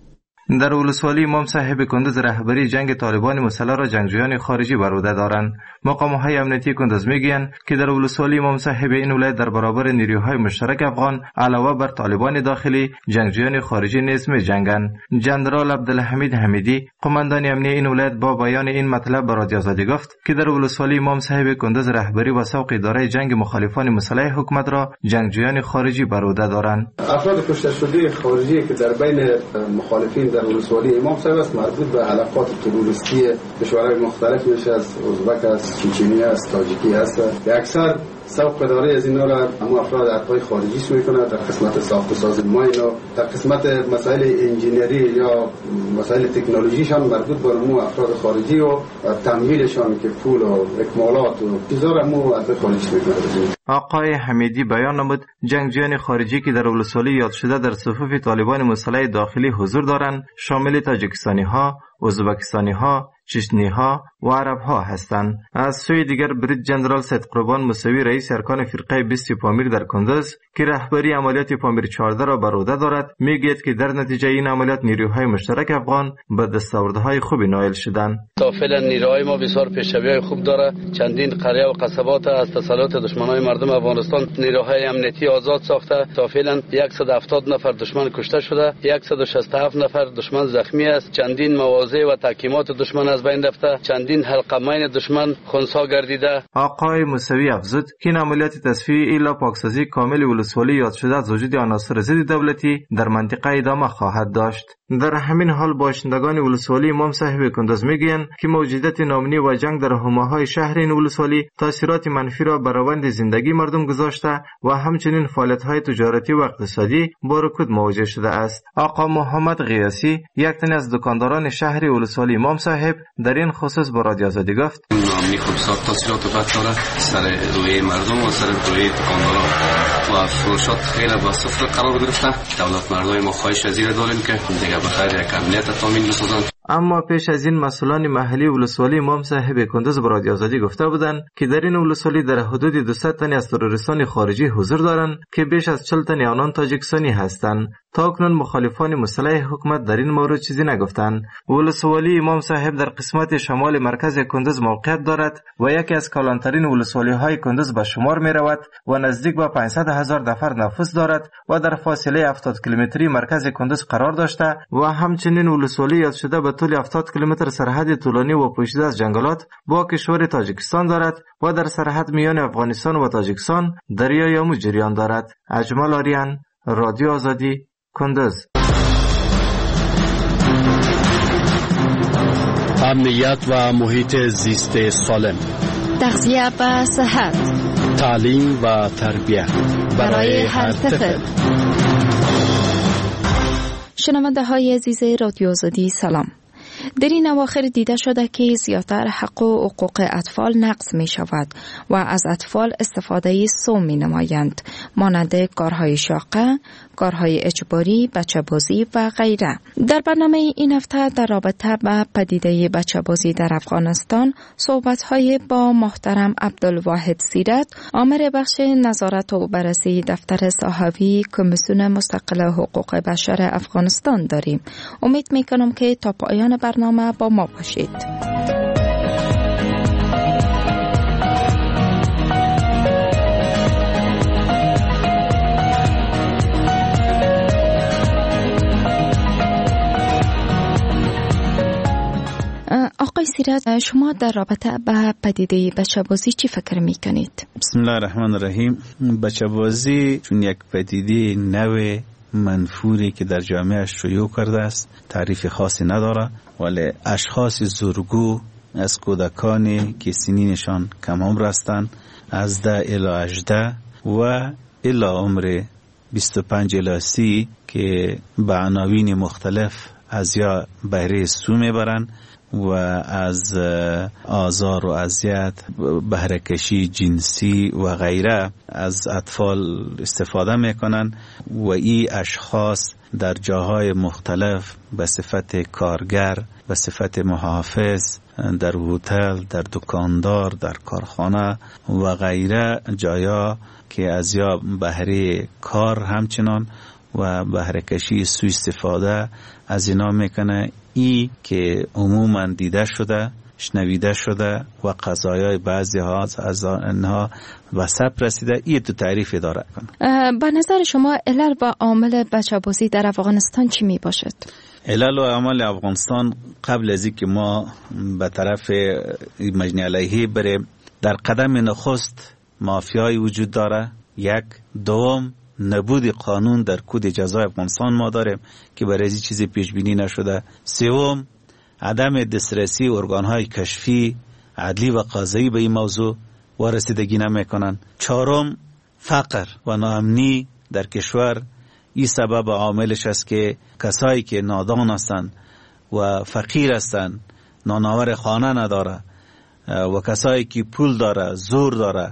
در ولسوالی امام صاحب کندز رهبری جنگ طالبان مسلح را جنگجویان خارجی بر عهده دارند. مقام‌های امنیتی کندز میگویند که در ولسوالی امام صاحب این ولایت در برابر نیروهای مشترک افغان علاوه بر طالبان داخلی جنگجویان خارجی نیز می‌جنگند. جنرال عبدالحمید حمیدی قماندان امنیتی این ولایت با بیان این مطلب به رادیو آزادی گفت که در ولسوالی امام صاحب کندز رهبری و سوق اداره جنگ مخالفان مسلح حکومت را جنگجویان خارجی بر عهده دارند. افراد کشته شده خارجی که در بین مخالفین در ولسوالی امام صاحب است مربوط به حلقات تروریستی کشورهای مختلف میشه، از ازبک است، چچنی است، تاجیکی است. که اکثر سوق اداره از اینا را اما افراد اتباع خارجیش میکنه در قسمت ساخت و ساز ماین و در قسمت مسائل انجینری یا مسائل تکنولوژیش هم مربوط به امور افراد خارجی و تمویلشان که پول و اکمالات و چیزا را امور اتباع خارجیش میکنه. آقای حمیدی بیان نمود جنگجویان خارجی که در ولسوالی یاد شده در صفوف طالبان مسلح داخلی حضور دارند شامل تاجیکستانی ها، ازبکستانی ها، چچنی ها و عرب ها هستند. از سوی دیگر برید جنرال سید قربان موسوی رئیس ارکان فرقه بیست پامیر در کندز که رهبری عملیات پامیر چهارده را بر عهده دارد میگوید که در نتیجه این عملیات نیروهای مشترک افغان به دستاوردهای خوبی نائل شدند. تا فعلا نیروهای ما بسیار پیشروی‌های خوب داره. چندین قریه و قصبات از تسلط دشمنان مردم افغانستان نیروهای امنیتی آزاد ساخته. تا فعلا صد و هفتاد نفر دشمن کشته شده، صد و شصت و هفت نفر دشمن زخمی است. چندین مواضع و تحکیمات دشمن از بین رفته، چندین حلقه‌مین دشمن خنثی گردیده. آقای موسوی افزود که این عملیات تصفیه الا پاکسازی کامل ولسوالی یاد شده از وجود عناصر ضد دولتی در منطقه ادامه خواهد داشت. در همین حال باشندگان ولسوالی امام صاحب کندز میگویند که موجودیت ناامنی و جنگ در حومه‌های شهر این ولسوالی تاثیرات منفی را بر روند زندگی مردم گذاشته و همچنین فعالیت‌های تجارتی و اقتصادی با رکود مواجه شده است. آقا محمد غیاسی یک تن از دکانداران شهر ولسوالی امام صاحب در این خصوص با رادیو آزادی گفت: ناامنی خب سات تاثیرات بد داره سر روی مردم و سر روی دکانداران و فروشات خیلی با صفر قرار گرفته. دولت مردم ما خواهش از این داریم که دیگه بخیر یک امنیت تامین بسازند. اما پیش از این مسئولان محلی ولسوالی امام صاحب کندز با رادیو آزادی گفته بودند که در این ولسوالی در حدود دویست تن از تروریستان خارجی حضور دارند که بیش از چهل تن آنان تاجیکستانی هستند. تا اکنون مخالفان مسلح حکومت در این مورد چیزی نگفتند. ولسوالی امام صاحب در قسمت شمال مرکز کندز موقعیت دارد و یکی از کلانترین ولسوالی های کندز به شمار می رود و نزدیک به پانصد هزار نفر نفوس دارد و در فاصله هفتاد کیلومتری مرکز کندز قرار داشته و همچنین ولسوالی یاد شده به طول هفتاد کیلومتر سرحد طولانی و پوشیده از جنگلات با کشور تاجیکستان دارد و در سرحد میان افغانستان و تاجیکستان دریای امو جریان دارد. اجمل آریان، رادیو آزادی، کندز. امنیت و محیط زیست سالم، تغذیه و صحت، تعلیم و تربیت برای هر طفل. شنونده های عزیز رادیو آزادی سلام. در این اواخر دیده شده که زیاتر حق و حقوق اطفال نقض می شود و از اطفال استفاده سوم می نمایند، مانند کارهای شاقه، کارهای اجباری، بچه بازی و غیره. در برنامه این هفته در رابطه با پدیده بچه بازی در افغانستان صحبت‌های با محترم عبدالواحد سیرت، آمر بخش نظارت و بررسی دفتر صحافی کمیسیون مستقل حقوق بشر افغانستان داریم. امید میکنم که تا پایان برنامه با ما باشید. آقای سیرت، شما در رابطه با پدیده بچه بازی چی فکر میکنید؟ بسم الله الرحمن الرحیم. بچه بازی چون یک پدیده نو منفوری که در جامعه شیوع کرده است، تعریف خاصی نداره، ولی اشخاص زورگو از کودکانی که سنینشان کم عمر هستند از ده الی هجده و الی عمر بیست و پنج الی سی که به عناوین مختلف از یا بهره سو میبرند و از آزار و اذیت، بهره کشی جنسی و غیره از اطفال استفاده میکنن و این اشخاص در جاهای مختلف به صفت کارگر، به صفت محافظ، در هتل، در دکاندار، در کارخانه و غیره جایا که از یا بهره کار همچنان و بهره کشی، سوء استفاده از اینا میکنه. ای که عموما دیده شده، شنویده شده و قضایای بعضی ها از آنها و سب رسیده، ای تو تعریف داره کنه. به نظر شما علل و عامل بچه بازی در افغانستان چی می باشد؟ علل و عامل افغانستان قبل از اینکه ما به طرف مجنی علیه بریم، در قدم نخست مافیای وجود داره. یک. دوم نبود قانون در کد جزای افغانستان ما داریم که برای این چیزی پیش بینی نشده. سوم عدم دسترسی ارگان‌های کشفی، عدلی و قضایی به این موضوع و رسیدگی نمی‌کنند. چهارم فقر و ناامنی در کشور. این سبب عاملش است که کسایی که نادان هستند و فقیر هستند، نانآور خانه نداره و کسایی که پول داره، زور داره،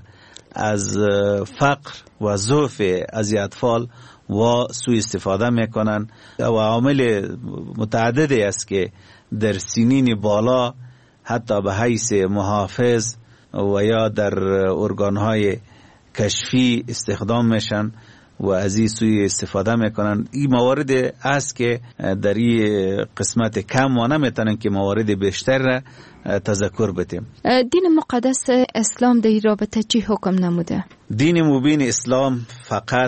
از فقر و ضعف از اطفال و سوء استفاده میکنن و عامل متعددی است که در سنین بالا حتی به حیث محافظ و یا در ارگانهای کشفی استخدام میشن و از این سوی استفاده میکنن. این موارد است که در این قسمت کم و نمیتونن که موارد بیشتر را تذکر بتیم. دین مقدس اسلام در این رابطه چی حکم نموده؟ دین مبین اسلام فقط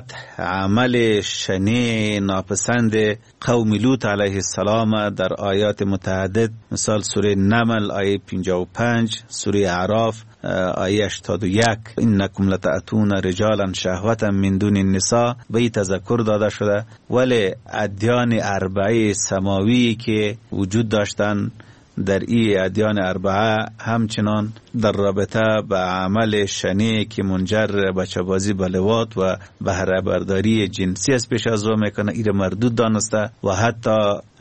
عمل شنیع ناپسند قوم لوط علیه السلام در آیات متعدد، مثال سوره نمل آیه پنجاه و پنج، سوره اعراف آیه هشتاد و یک، انکم لتأتون رجالا شهوتا من دون النساء به این تذکر داده شده. ولی ادیان اربعه سماوی که وجود داشتن در این ادیان اربعه همچنان در رابطه به عمل شنیع که منجر به بچه‌بازی، به لواط و بهره برداری جنسی از پیش از رو میکنه، این مردود دانسته و حتی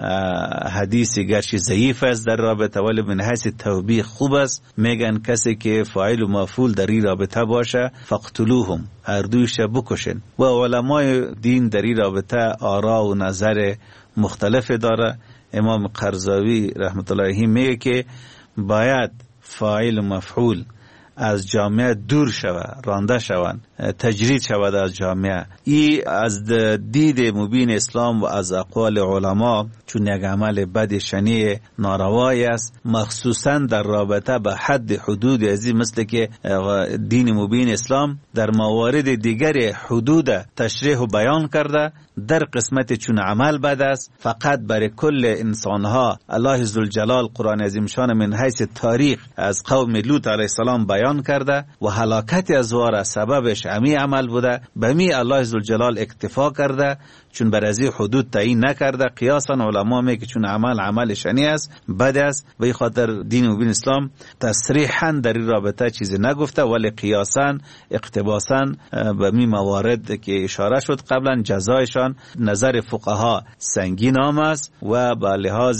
حدیث گرچه ضعیف است در رابطه ولی من حیث توبیخ خوب است. میگن کسی که فاعل و مفعول در این رابطه باشه فقتلوهم، هر دویش بکشن. و علمای دین در این رابطه آرا و نظر مختلف داره. امام قرضاوی رحمت الله علیه میگه که باید فاعل و مفعول از جامعه دور شود، رانده شوند، تجرید شود از جامعه. ای از دید مبین اسلام و از اقوال علما چون یک عمل بد شنیع ناروایی است، مخصوصا در رابطه به حد حدود ازی، مثل که دین مبین اسلام در موارد دیگر حدود تشریح و بیان کرده. در قسمت چون عمل بد است فقط برای کل انسانها الله ذوالجلال قرآن عظیم شان من حیث تاریخ از قوم لوط علیه السلام بیان کرده و هلاکت از واره سببش امی عمل بوده. به می الله ذوالجلال اکتفا کرده چون بر از حدود تعیین نکرده. قیاسا علما می که چون عمل عمل شنیع است، بد است، به خاطر دین مبین اسلام تصریحا در این رابطه چیزی نگفته ولی قیاسا اقتباسا به می موارد که اشاره شد قبلا جزایشان نظر فقها سنگین است و به لحاظ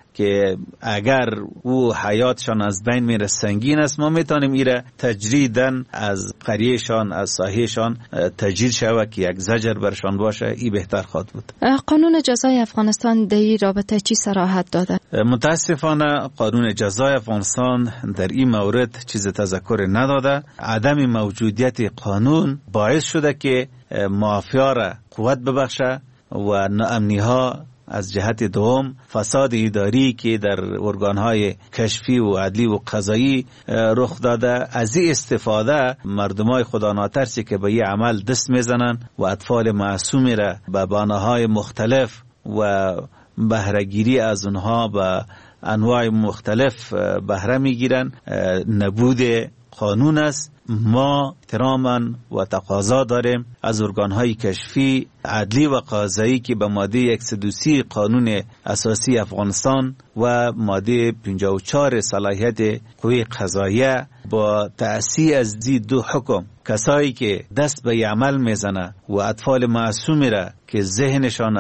که اگر او حیاتشان از بین میره سنگین است، ما میتونیم ایره تجریدن از قریهشان، از ساحهشان تجرید شود که یک زجر برشان باشه. ای بهتر خواهد بود. قانون جزای افغانستان در این رابطه چی صراحت داده؟ متاسفانه قانون جزای افغانستان در این مورد چیز تذکر نداده. عدم موجودیت قانون باعث شده که مافیا را قوت ببخشه و ناامنی ها از جهت دوم فساد اداری که در ارگانهای کشفی و عدلی و قضایی رخ داده. از این استفاده مردمای خدا ناترسی که به این عمل دست میزنن و اطفال معصومی را به باناهای مختلف و بهرهگیری از اونها به انواع مختلف بهره میگیرن. نبود قانون است. ما احتراما و تقاضا داریم از ارگانهای کشفی، عدلی و قضایی که به ماده صد و سی قانون اساسی افغانستان و ماده پنجاه و چهار صلاحیت قوه قضاییه با تأسیس از دی دو حکم کسایی که دست به عمل میزنه و اطفال معصومی را که ذهنشان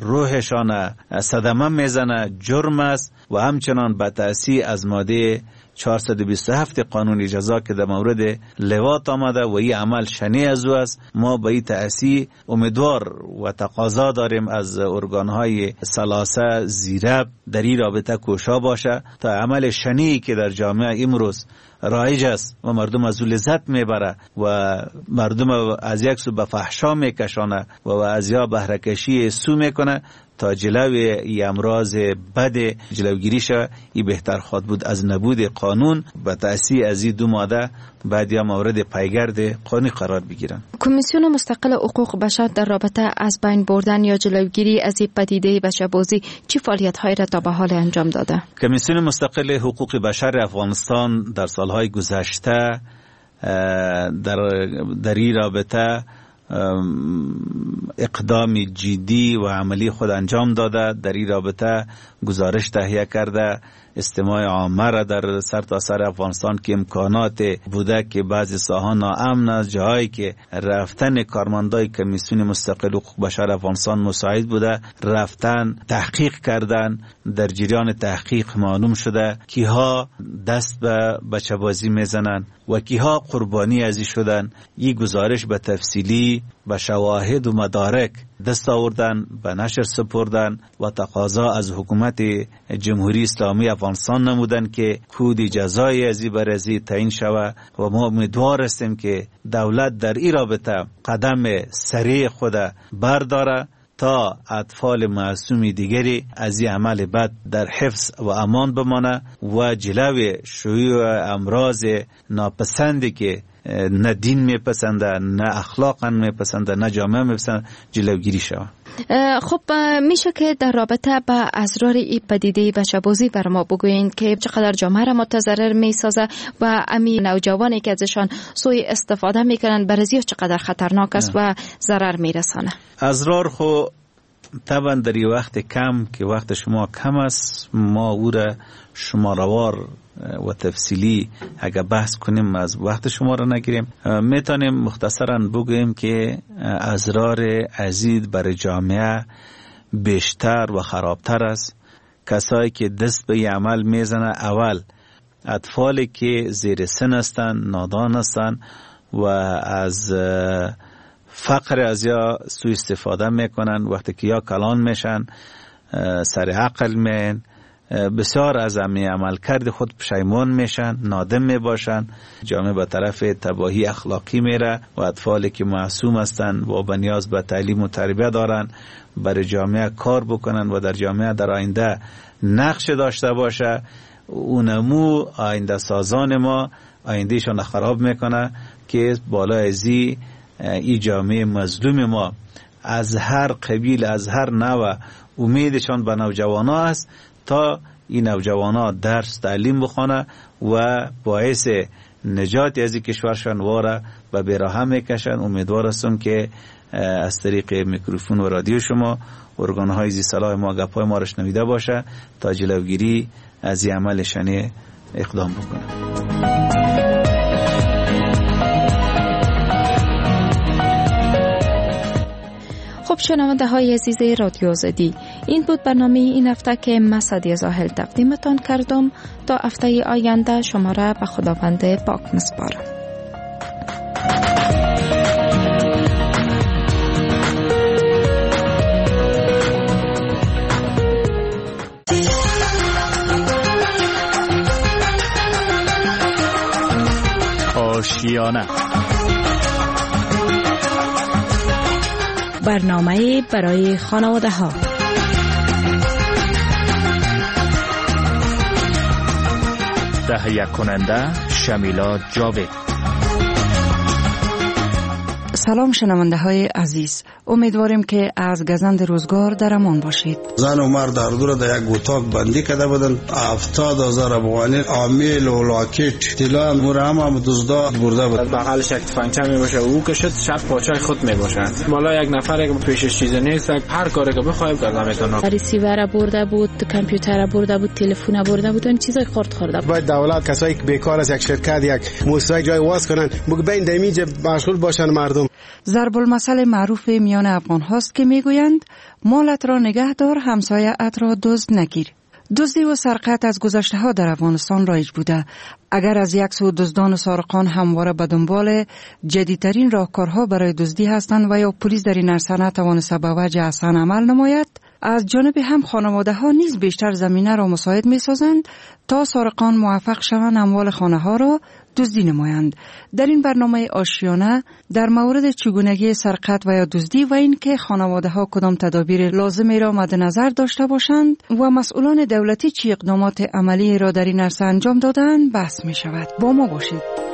روحشان صدمه میزنه جرم است و همچنان به تأسیس از ماده چهارصد و بیست و هفت قانون جزا که در مورد لواط آمده و این عمل شنیع از او است. ما به این تأسیس امیدوار و تقاضا داریم از ارگانهای سلاسه زیرب در این رابطه کوشا باشه تا عمل شنیعی که در جامعه امروز رایج است و مردم از او لذت میبره و مردم از یک سو به فحشا میکشانه و از یا بهره‌کشی سو میکنه تا جلوی ای امراض بد جلوگیری شه. ای بهتر خواهد بود از نبود قانون به تأثیر از این دو ماده بعد یا مورد پیگرد قانونی قرار بگیرن. کمیسیون مستقل حقوق بشر در رابطه از بین بردن یا جلوگیری از این پدیده بچه‌بازی چه فعالیت‌هایی را تا به حال انجام داده؟ کمیسیون مستقل حقوق بشر افغانستان در سالهای گذشته در در این رابطه اقدام جدی و عملی خود انجام داده. در این رابطه گزارش تهیه کرده، استماع عامه را در سرتاسر افغانستان که امکانات بوده که بعضی ساحات ناامن است، جاهایی که رفتن کارمندای کمیسیون مستقل حقوق بشر افغانستان مساعد بوده رفتن تحقیق کردن. در جریان تحقیق معلوم شده کیها دست به بچه‌بازی میزنن و کیها قربانی ازی شدن. این گزارش به تفصیلی به شواهد و مدارک دست آوردن، به نشر سپردن و تقاضا از حکومت جمهوری اسلامی افغانستان نمودن که کود جزایی ازی برازی تعیین شود و ما امیدوار هستیم که دولت در این رابطه قدم سریع خود برداره تا اطفال معصوم دیگری از این عمل بد در حفظ و امان بمانه و جلوی شیوع امراض ناپسندی که نه دین میپسنده، نه اخلاقا میپسنده، نه جامعه میپسنده جلوگیری شود. خب میشه که در رابطه با اسرار این پدیده بچه‌بازی بر ما بگوین که چقدر جامعه را متضرر میسازه و امی نوجوانی که ازشان سوء استفاده میکنن برای چقدر خطرناک است و ضرر میرسانه؟ اسرار خو طبعا در این وقت کم که وقت شما کم است ما او را شماروار و تفصیلی اگر بحث کنیم از وقت شما را نگیریم. میتونیم مختصرا بگوییم که اسرار عزیز برای جامعه بیشتر و خرابتر است. کسایی که دست به عمل میزنه اول اطفالی که زیر سن هستند، نادان هستند و از فقر از یا سوء استفاده میکنن. وقتی که یا کلان میشن سر عقل مین بسیار از امی عمل کرد خود پشیمان میشن، نادم میباشن، جامعه به طرف تباهی اخلاقی میره و اطفالی که معصوم هستن و به نیاز به تعلیم و تربیت دارن برای جامعه کار بکنن و در جامعه در آینده نقش داشته باشه. اونمو آینده سازان ما آیندهشان خراب میکنه که بالا ازی ای جامعه مظلوم ما از هر قبیل از هر نوع امیدشان به نوجوانا است تا این نوجوانا درس تعلیم بخونه و باعث نجات از کشورشان واره و بیراه میکشن. امیدوار هستم که از طریق میکروفون و رادیو شما ارگانهای زی صلاح ما گپای ما را شنویده باشه تا جلوگیری از این عمل شنیع اقدام بکنه. خب شنونده های عزیز رادیو آزادی، این بود برنامه این هفته که من سعدیه زاهل تقدیمتان کردم. تا هفته آینده شما را به خداوند پاک میسپارم. آشیانه برنامه برای خانواده ها. تهیه کننده شمیلا جاوید. سلام شنونده های عزیز، امیدواریم که از گزند روزگار در امان باشید. زن و مرد هر دو را در یک اتاق بندی کرده بودند. هفتاد هزار افغانی عامل و لاکت طلا مرهم هم دزدا برده بود. بغلش یک تفنگچه می باشه او کشد شب پاچه خود می باشد. مالا یک نفر که پیشش چیز نیست هر کاری که بخواد کرده میتونه. ریسیور برده بود، کامپیوتر برده بود، تلفن برده بود، اون چیزای خرد خورده بود. باید دولت کسایی که بیکار از یک شرکت یک موسسه جای واس کنن بین دمیج مشغول باشن مردم. ضرب المثل معروف میان افغان هاست که میگویند مالت را نگه دار همسایه‌ات را دزد نگیر. دزدی و سرقت از گذشته ها در افغانستان رایج بوده. اگر از یک سو دزدان و سارقان همواره به دنبال جدیدترین راهکارها برای دزدی هستند و یا پلیس در این عرصه نتوانسته به وجه احسن عمل نماید، از جانب هم خانواده ها نیز بیشتر زمینه را مساعد می سازند تا سارقان موفق شوند اموال خانه ها را دزدی نمایند. در این برنامه آشیانه در مورد چگونگی سرقت و یا دزدی و این که خانواده ها کدام تدابیر لازمی را مد نظر داشته باشند و مسئولان دولتی چه اقدامات عملی را در این عرصه انجام دادند بحث می شود. با ما باشید.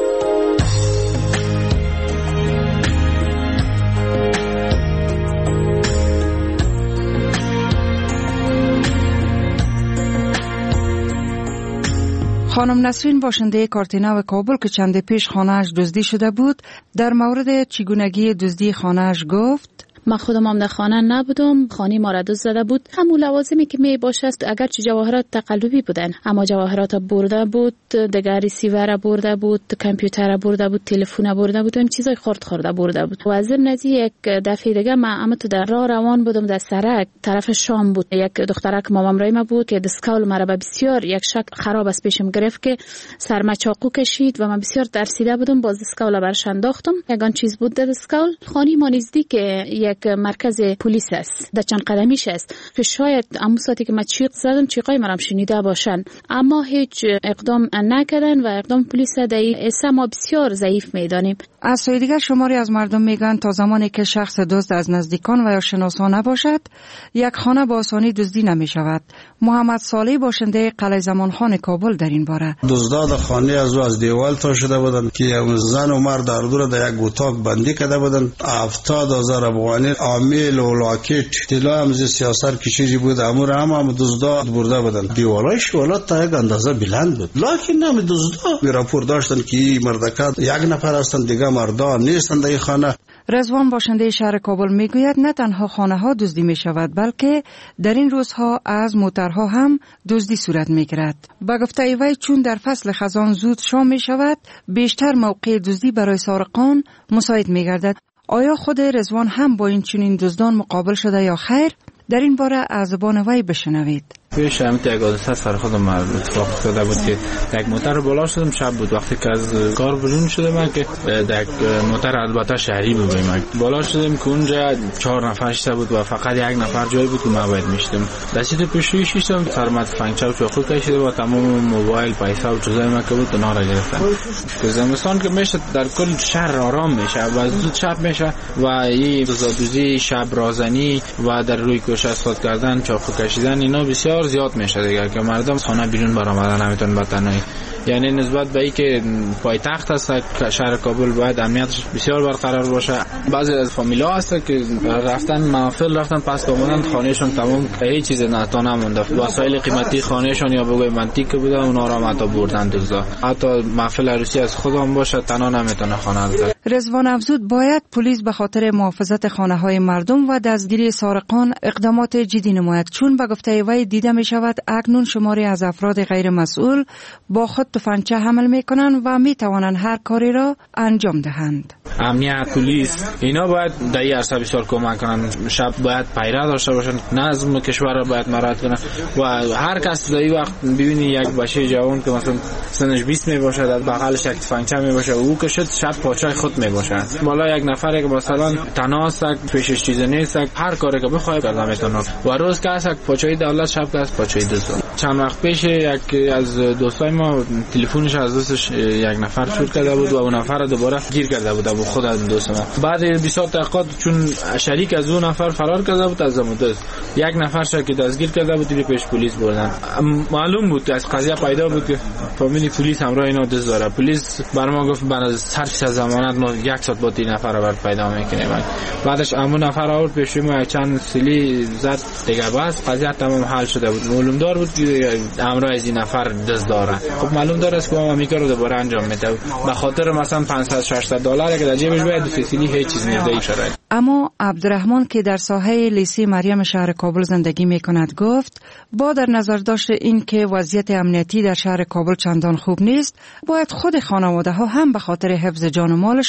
خانم نسرین باشنده کارتینا و کابل که چند پیش خانه‌اش دزدی شده بود در مورد چگونگی دزدی خانه‌اش گفت: من خودم هم در خانه نبودم، خانه ما را دزد زده بود. همون لوازمی که می باشه است، اگر چه جواهرات تقلبی بودن اما جواهرات برده بود، دیگر ریسیور برده بود، کامپیوتر برده بود، تلفن برده بود، این چیزای خرد خورده برده بود. و از ضمن از یک دفعه دیگه من اما تو در راه روان بودم در سرک طرف شام بود، یک دخترک مامام رایم بود که دسکال مرا بسیار یک شک خراب است پیشم گرفت که سرم چاقو کشید و من بسیار ترسیده بودم. باز دسکال برش انداختم، یگان چیز بود در دسکال. خانه ما نزدیک یک مرکز پلیس است، در چند قدمیش است که شاید امو ساعتی که من چیق زدم چیقای مرام شنیده باشن، اما هیچ اقدام نکردن و اقدام پلیس در این ما بسیار ضعیف میدانیم. از سوی دیگر شماری از مردم میگن تا زمانی که شخص دزد از نزدیکان و یا شناسان نباشد یک خانه با آسانی دزدی نمی شود. محمد صالح باشنده قلعه زمان خان کابل در این باره: دزدان خانه از از دیوال تا شده بودند که زن و مرد در دور در یک اتاق بندی کرده بودند. هفتاد هزار افغانی عامل و لاکت طلا هم زیر سیاست کشیدی بود، امور هم هم دزدا برده بودند. دیوالش ولات تا یک اندازه بلند بود، لکن هم دزدا راپور داشتن که مردکات یک نفر هستند، دیگه مردا نیستند در خانه. رضوان باشنده شهر کابل میگوید نه تنها خانه ها دزدی می شود بلکه در این روزها از موترها هم دزدی صورت می گیرد. با گفته وی چون در فصل خزان زود شام می شود بیشتر موقع دزدی برای سارقان مساعد می گردد. آیا خود رضوان هم با این چنین دزدان مقابل شده یا خیر؟ در این باره از زبان وی بشنوید. پیش همین یک حادثه سر خودم اتفاق افتاده بود که یک موتر بالا شدم. شب بود وقتی که از کار بیرون شدم من که یک موتر البته شهری بود من بالا شدم که اونجا چهار نفر شده بود و فقط یک نفر جای بود که من باید میشتم. دستید پیشویی شدم سرمت فنکچر و چاقو کشیده و تمام موبایل پیسه و چیزای من که بود اونا را گرفتن. که زمستان که میشه در کل شهر آرام میشه و زود شب میشه و این دزدی شب رازنی و در روی کوشه استفاده کردن چاقو کشیدن اینا بسیار زیاد میشه دیگه که مردم خانه بیرون برآمدن نمیتونن با تنهایی. یعنی نسبت به اینکه پایتخت است شهر کابل باید امنیتش بسیار برقرار باشه. بعضی از فامیلا هست که رفتن محفل رفتن پس اومدن خانهشون تمام هیچ چیز نتا نمونده، وسایل قیمتی خانهشون یا بگوی منطقه که بوده اونا را متا بردن دزدا. حتی محفل عروسی از خودم باشه تنها نمیتونه خانه رو. رضوان افزود باید پلیس به خاطر محافظت خانه های مردم و دستگیری سارقان اقدامات جدی نماید، چون به گفته وی دیده می شود اکنون شماری از افراد غیر مسئول با خود تفنگچه حمل می کنند و می توانند هر کاری را انجام دهند. امنیت پلیس اینا باید در این عرصه بسیار کمک کنند. شب باید پیره داشته باشند، نظم کشور را باید مراعات کنند و هر کس در این وقت ببینی یک بچه جوان که مثلا سنش بیست می باشد در بغلش یک تفنگچه می باشه او کشد شب پاچای خود می باشد. بالا یک نفر که مثلا تناست پیشش چیز نیست هر کاری که بخواد کرده میتونه و روز که است پاچای دولت شب که است پاچای دزد. چند وقت پیش یک از دوستای ما تلفنش از دستش یک نفر چور کرده بود و اون نفر دوباره گیر کرده بود و خود از دوست ما بعد بیست دقیقه چون شریک از اون نفر فرار کرده بود از مدت یک نفر شو که دستگیر کرده بود پیش پلیس بردن. معلوم بود از قضیه پیدا بود که فامیلی پلیس همراه اینا دزد داره. پلیس بر ما گفت بعد از صرف ضمانت ما یک ساعت با این نفر رو پیدا میکنیم. بعدش همون نفر آورد پیش ما چند سیلی زد دیگه بس قضیه تمام حل شده بود. معلوم دار بود که همراه از این نفر دزد داره. خب معلوم داره است که ما میکرد دوباره انجام میده به خاطر مثلا پانصد ششصد دلار که در جیبش باید فسیلی هیچ چیز نیست شده. اما عبدالرحمن که در ساحه لیسه مریم شهر کابل زندگی میکند گفت با در نظر داشت این که وضعیت امنیتی در شهر کابل چندان خوب نیست باید خود خانواده ها هم به خاطر حفظ جان و مالشان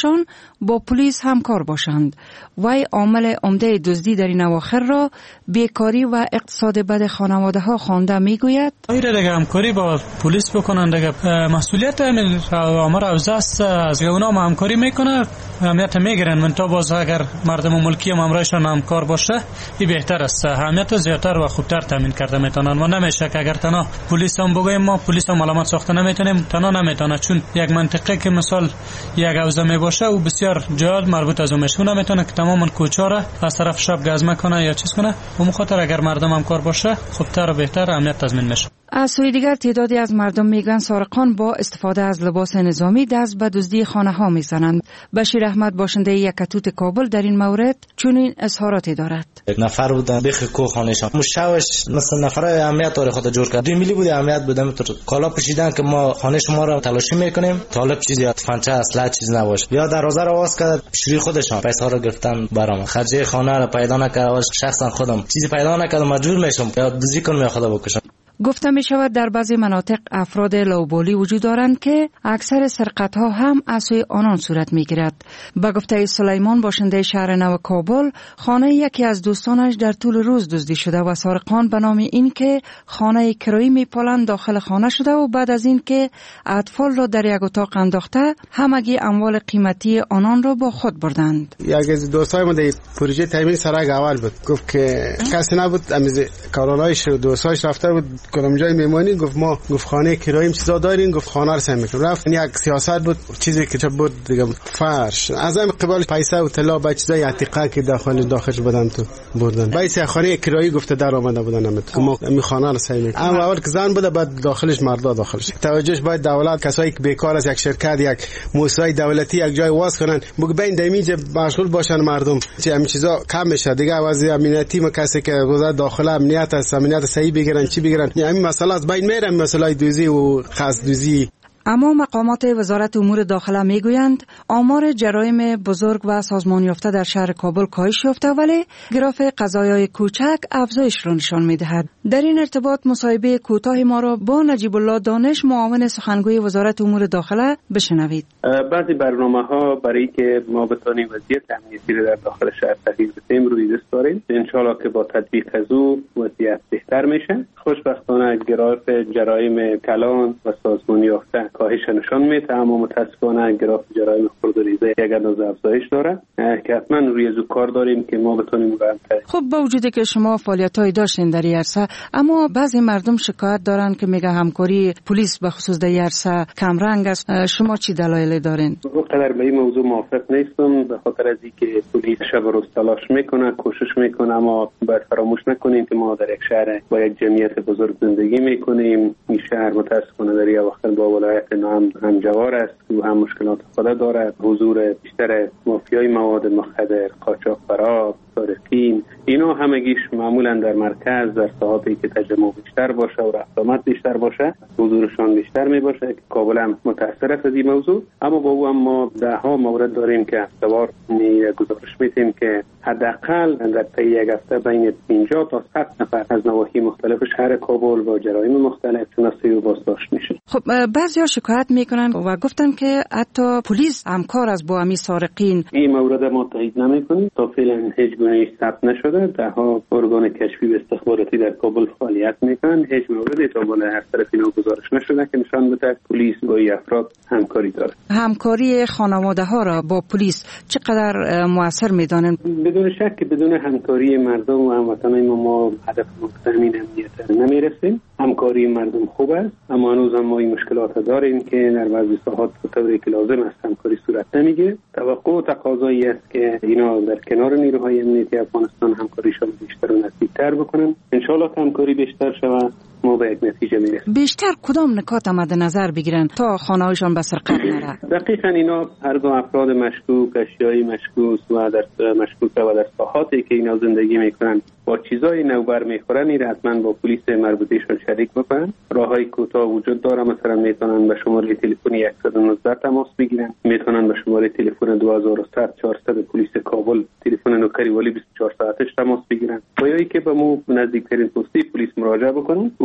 خودشان با پلیس همکار باشند. وی عامل عمده دزدی در این اواخر را بیکاری و اقتصاد بد خانواده ها خوانده میگوید: ایره دیگه همکاری با پلیس بکنن دیگه مسئولیت همین امر اوزه است، از اونا هم همکاری میکنه، اهمیت میگیرن. من تا باز اگر مردم ملکی هم امرایشان همکار باشه این بهتر است، اهمیت زیادتر و خوبتر تامین کرده میتونن. و نمیشه که اگر تنها پلیس هم بگویم ما پلیس هم علامت ساخته نمیتونیم، تنها نمیتونه، چون یک منطقه که مثال یک حوزه می باشه و بسیار جهات مربوط از اونش نمیتونه که تماما کوچه را از طرف شب گاز کنه یا چیز کنه. و مخاطر اگر مردم همکار باشه خوبتر و بهتر اهمیت تضمین میشه. از سوی دیگر تعدادی از مردم میگن سارقان با استفاده از لباس نظامی دست به دزدی خانه ها میزنند. بشیر احمد باشنده یک کتوت کابل در این مورد چنین اظهاراتی دارد: یک نفر بودن بخ کو خانهشان مشاوش مثلا نفرای امنیت داره خود جور کرد، دو میلی بود امنیت بودن تو کالا پوشیدن که ما خانه شما رو تلاشی میکنیم، طالب چیزی فنچه اسلحه چیز نباشه، یا دروازه رو باز کرد شوری خودشان پیسه رو گرفتن برام، خرجه خانه رو پیدا نکرد، شخصا خودم چیزی پیدا نکردم مجبور میشم یا دزدی کنم یا خدا بکشم. گفته می شود در بعضی مناطق افراد لوبولی وجود دارند که اکثر سرقت ها هم از سوی آنان صورت می گیرد. با گفته سلیمان باشنده شهر نو کابل، خانه یکی از دوستانش در طول روز دزدی شده و سارقان به نام این که خانه کرایی می پالند داخل خانه شده و بعد از این که اطفال را در یک اتاق انداخته همگی اموال قیمتی آنان را با خود بردند. یک از دوستای ما در پروژه تامین سرای اول بود، گفت که کسی نبود، امیز کارالایش و دوستاش رفته بود کدام جای میمانی، گفت ما گفت خانه کراییم چیزا دارین، گفت خانه رو سم میکنم. رفت یک سیاست بود چیزی که چه بود دیگه فرش از این قبل پیسه و طلا با چیزای عتیقه که داخل داخلش بدن تو بردن. بایس خانه کرایی گفته در آمده بودن نمیت ما می خانه رو سم میکنم. اما اول که زن بوده بعد داخلش مردا داخلش. توجهش باید دولت کسایی که بیکار از یک شرکت یک موسسه دولتی یک جای واس کنن بگو بین دمیج مشغول باشن مردم، چه همین چیزا کم میشه دیگه. وضعیت امنیتی ما کسی که وزارت داخله امنیت است امنیت صحیح بگیرن چی بگیرن همین مسئله از بین میره، مسئله دوزی و قصد دوزی. اما مقامات وزارت امور داخله میگویند آمار جرایم بزرگ و سازمان یافته در شهر کابل کاهش یافته ولی گراف قضایای کوچک افزایش را نشان میدهد. در این ارتباط مصاحبه کوتاه ما را با نجیب الله دانش معاون سخنگوی وزارت امور داخله بشنوید. بعضی برنامه‌ها برای که ما بتوانیم وضعیت امنیتی را در داخل شهر تغییر بدیم روی دست داریم. ان شاءالله که با تطبیق از او وضعیت بهتر میشه. خوشبختانه گراف جرایم کلان و سازمان یافته کاهش نشان میده، اما متاسفانه گراف جرایم خرد و ریزه یک اندازه افزایش داره که حتما روی از کار داریم که ما بتونیم مقاومت. خب با وجودی که شما فعالیت‌های داشتین در این عرصه، اما بعضی مردم شکایت دارن که میگه همکاری پلیس به خصوص در این عرصه کم رنگ است. شما چی دلایل دارین؟ بقدر به این موضوع موافق نیستم، به خاطر از اینکه پلیس شب و روز تلاش میکنه، کوشش میکنه، اما باید فراموش نکنیم که ما در یک شهر با یک جمعیت بزرگ زندگی میکنیم. این شهر متاسفانه در این وقت با ولایت هم همجوار است و هم مشکلات خود دارد. حضور بیشتر مافیای مواد مخدر، قاچاقبرا، سارقین، اینا همگیش معمولا در مرکز، در ساحاتی که تجمع بیشتر باشه و رفت آمد بیشتر باشه، حضورشان بیشتر می باشه که کابل هم متاثر است از این موضوع. اما با او هم ما ده ها مورد داریم که هفته‌وار گزارش میتیم که حداقل در طی یک هفته بین پنجاه تا صد نفر از نواحی مختلف شهر کابل با جرایم مختلف شناسی و بازداشت میشه. خب بعضیا شکایت میکنن و گفتن که حتی پلیس همکار از با امی سارقین. این مورد ما تایید نمیکنیم، تا فعلا هیچ گونه ثبت نشده. ده ها ارگان کشفی و استخباراتی در کابل فعالیت میکنن، هیچ موردی تا بالا هر طرف اینا گزارش نشده که نشان بده پلیس با این افراد همکاری داره. همکاری خانواده ها را با پلیس چقدر موثر میدانن؟ بدون شک که بدون همکاری مردم و هموطنان ما ما هدف تامین امنیت نمیرسیم. همکاری مردم خوب است، اما هنوز هم ما این مشکلات داریم که در بعضی ساحات به طوری که لازم است همکاری صورت نمیگیره. توقع و تقاضایی است که اینا در کنار نیروهای امنیتی افغانستان همکاریشان بیشتر و نزدیکتر بکنن. ان شاءالله همکاری بیشتر شود ما به یک نتیجه میرسیم. بیشتر کدام نکات مد نظر بگیرن تا خانه‌هایشان به سرقت نره؟ دقیقاً اینا هرگاه افراد مشکوک، اشیای مشکوک و در مشکوک و در ساحاتی که اینا زندگی میکنن با چیزای نوبر میخورن، این حتما با پلیس مربوطهشون شریک بکنن. راههای کوتاه وجود داره، مثلا میتونن به شماره تلفن صد و نوزده تماس بگیرن، میتونن به شماره تلفن دو هزار و صد چهارصد پلیس کابل تلفن نوکری ولی بیست و چهار ساعتش تماس بگیرن، و یا اینکه به مو نزدیکترین پستی پلیس مراجعه بکنن و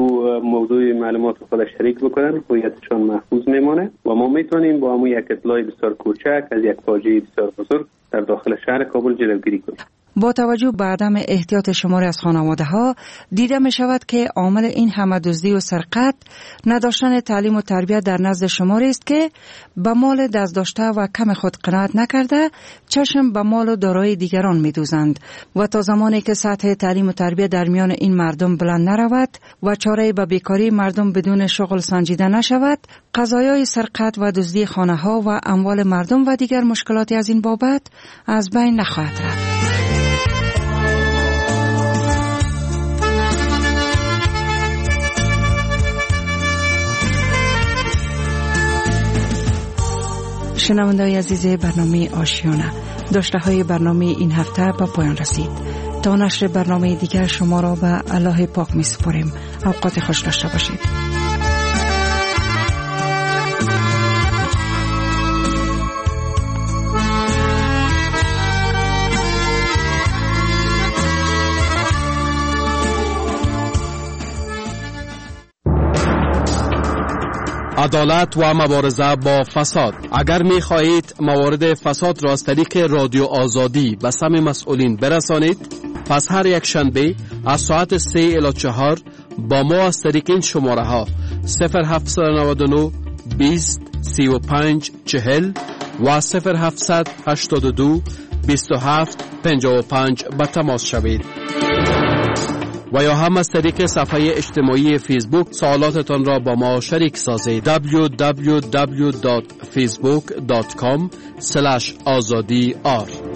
موضوع معلومات خود شریک بکنن، هویتشان محفوظ میمانه و ما میتونیم با همون یک اطلاع بسیار کوچک از یک فاجعه بسیار بزرگ در داخل شهر کابل جلوگیری کنیم. با توجه به عدم احتیاط شماری از خانواده ها دیده می شود که عامل این همه دزدی و سرقت نداشتن تعلیم و تربیت در نزد شماری است که به مال دست داشته و کم خود قناعت نکرده چشم به مال و دارایی دیگران می دوزند و تا زمانی که سطح تعلیم و تربیت در میان این مردم بلند نرود و چاره به بیکاری مردم بدون شغل سنجیده نشود، قضایای سرقت و دزدی خانه ها و اموال مردم و دیگر مشکلاتی از این بابت از بین نخواهد رفت. شنونده‌های عزیز برنامه آشیانه، داشته های برنامه این هفته به پایان رسید. تا نشر برنامه دیگر شما را به الله پاک می سپاریم. اوقات خوش داشته باشید. عدالت و مبارزه با فساد. اگر می خواهید موارد فساد را از طریق رادیو آزادی به سم مسئولین برسانید، پس هر یک شنبه از ساعت سه الی چهار با ما از طریق این شماره ها صفر هفت نه نه بیست سی و پنج چهل و صفر هفت هشت دو بیست و هفت پنجاه و پنج به تماس شوید. و یا هم از طریق صفحه اجتماعی فیسبوک سوالاتتان را با ما شریک سازید. دبلیو دبلیو دبلیو دات فیسبوک دات کام اسلش آزادی آر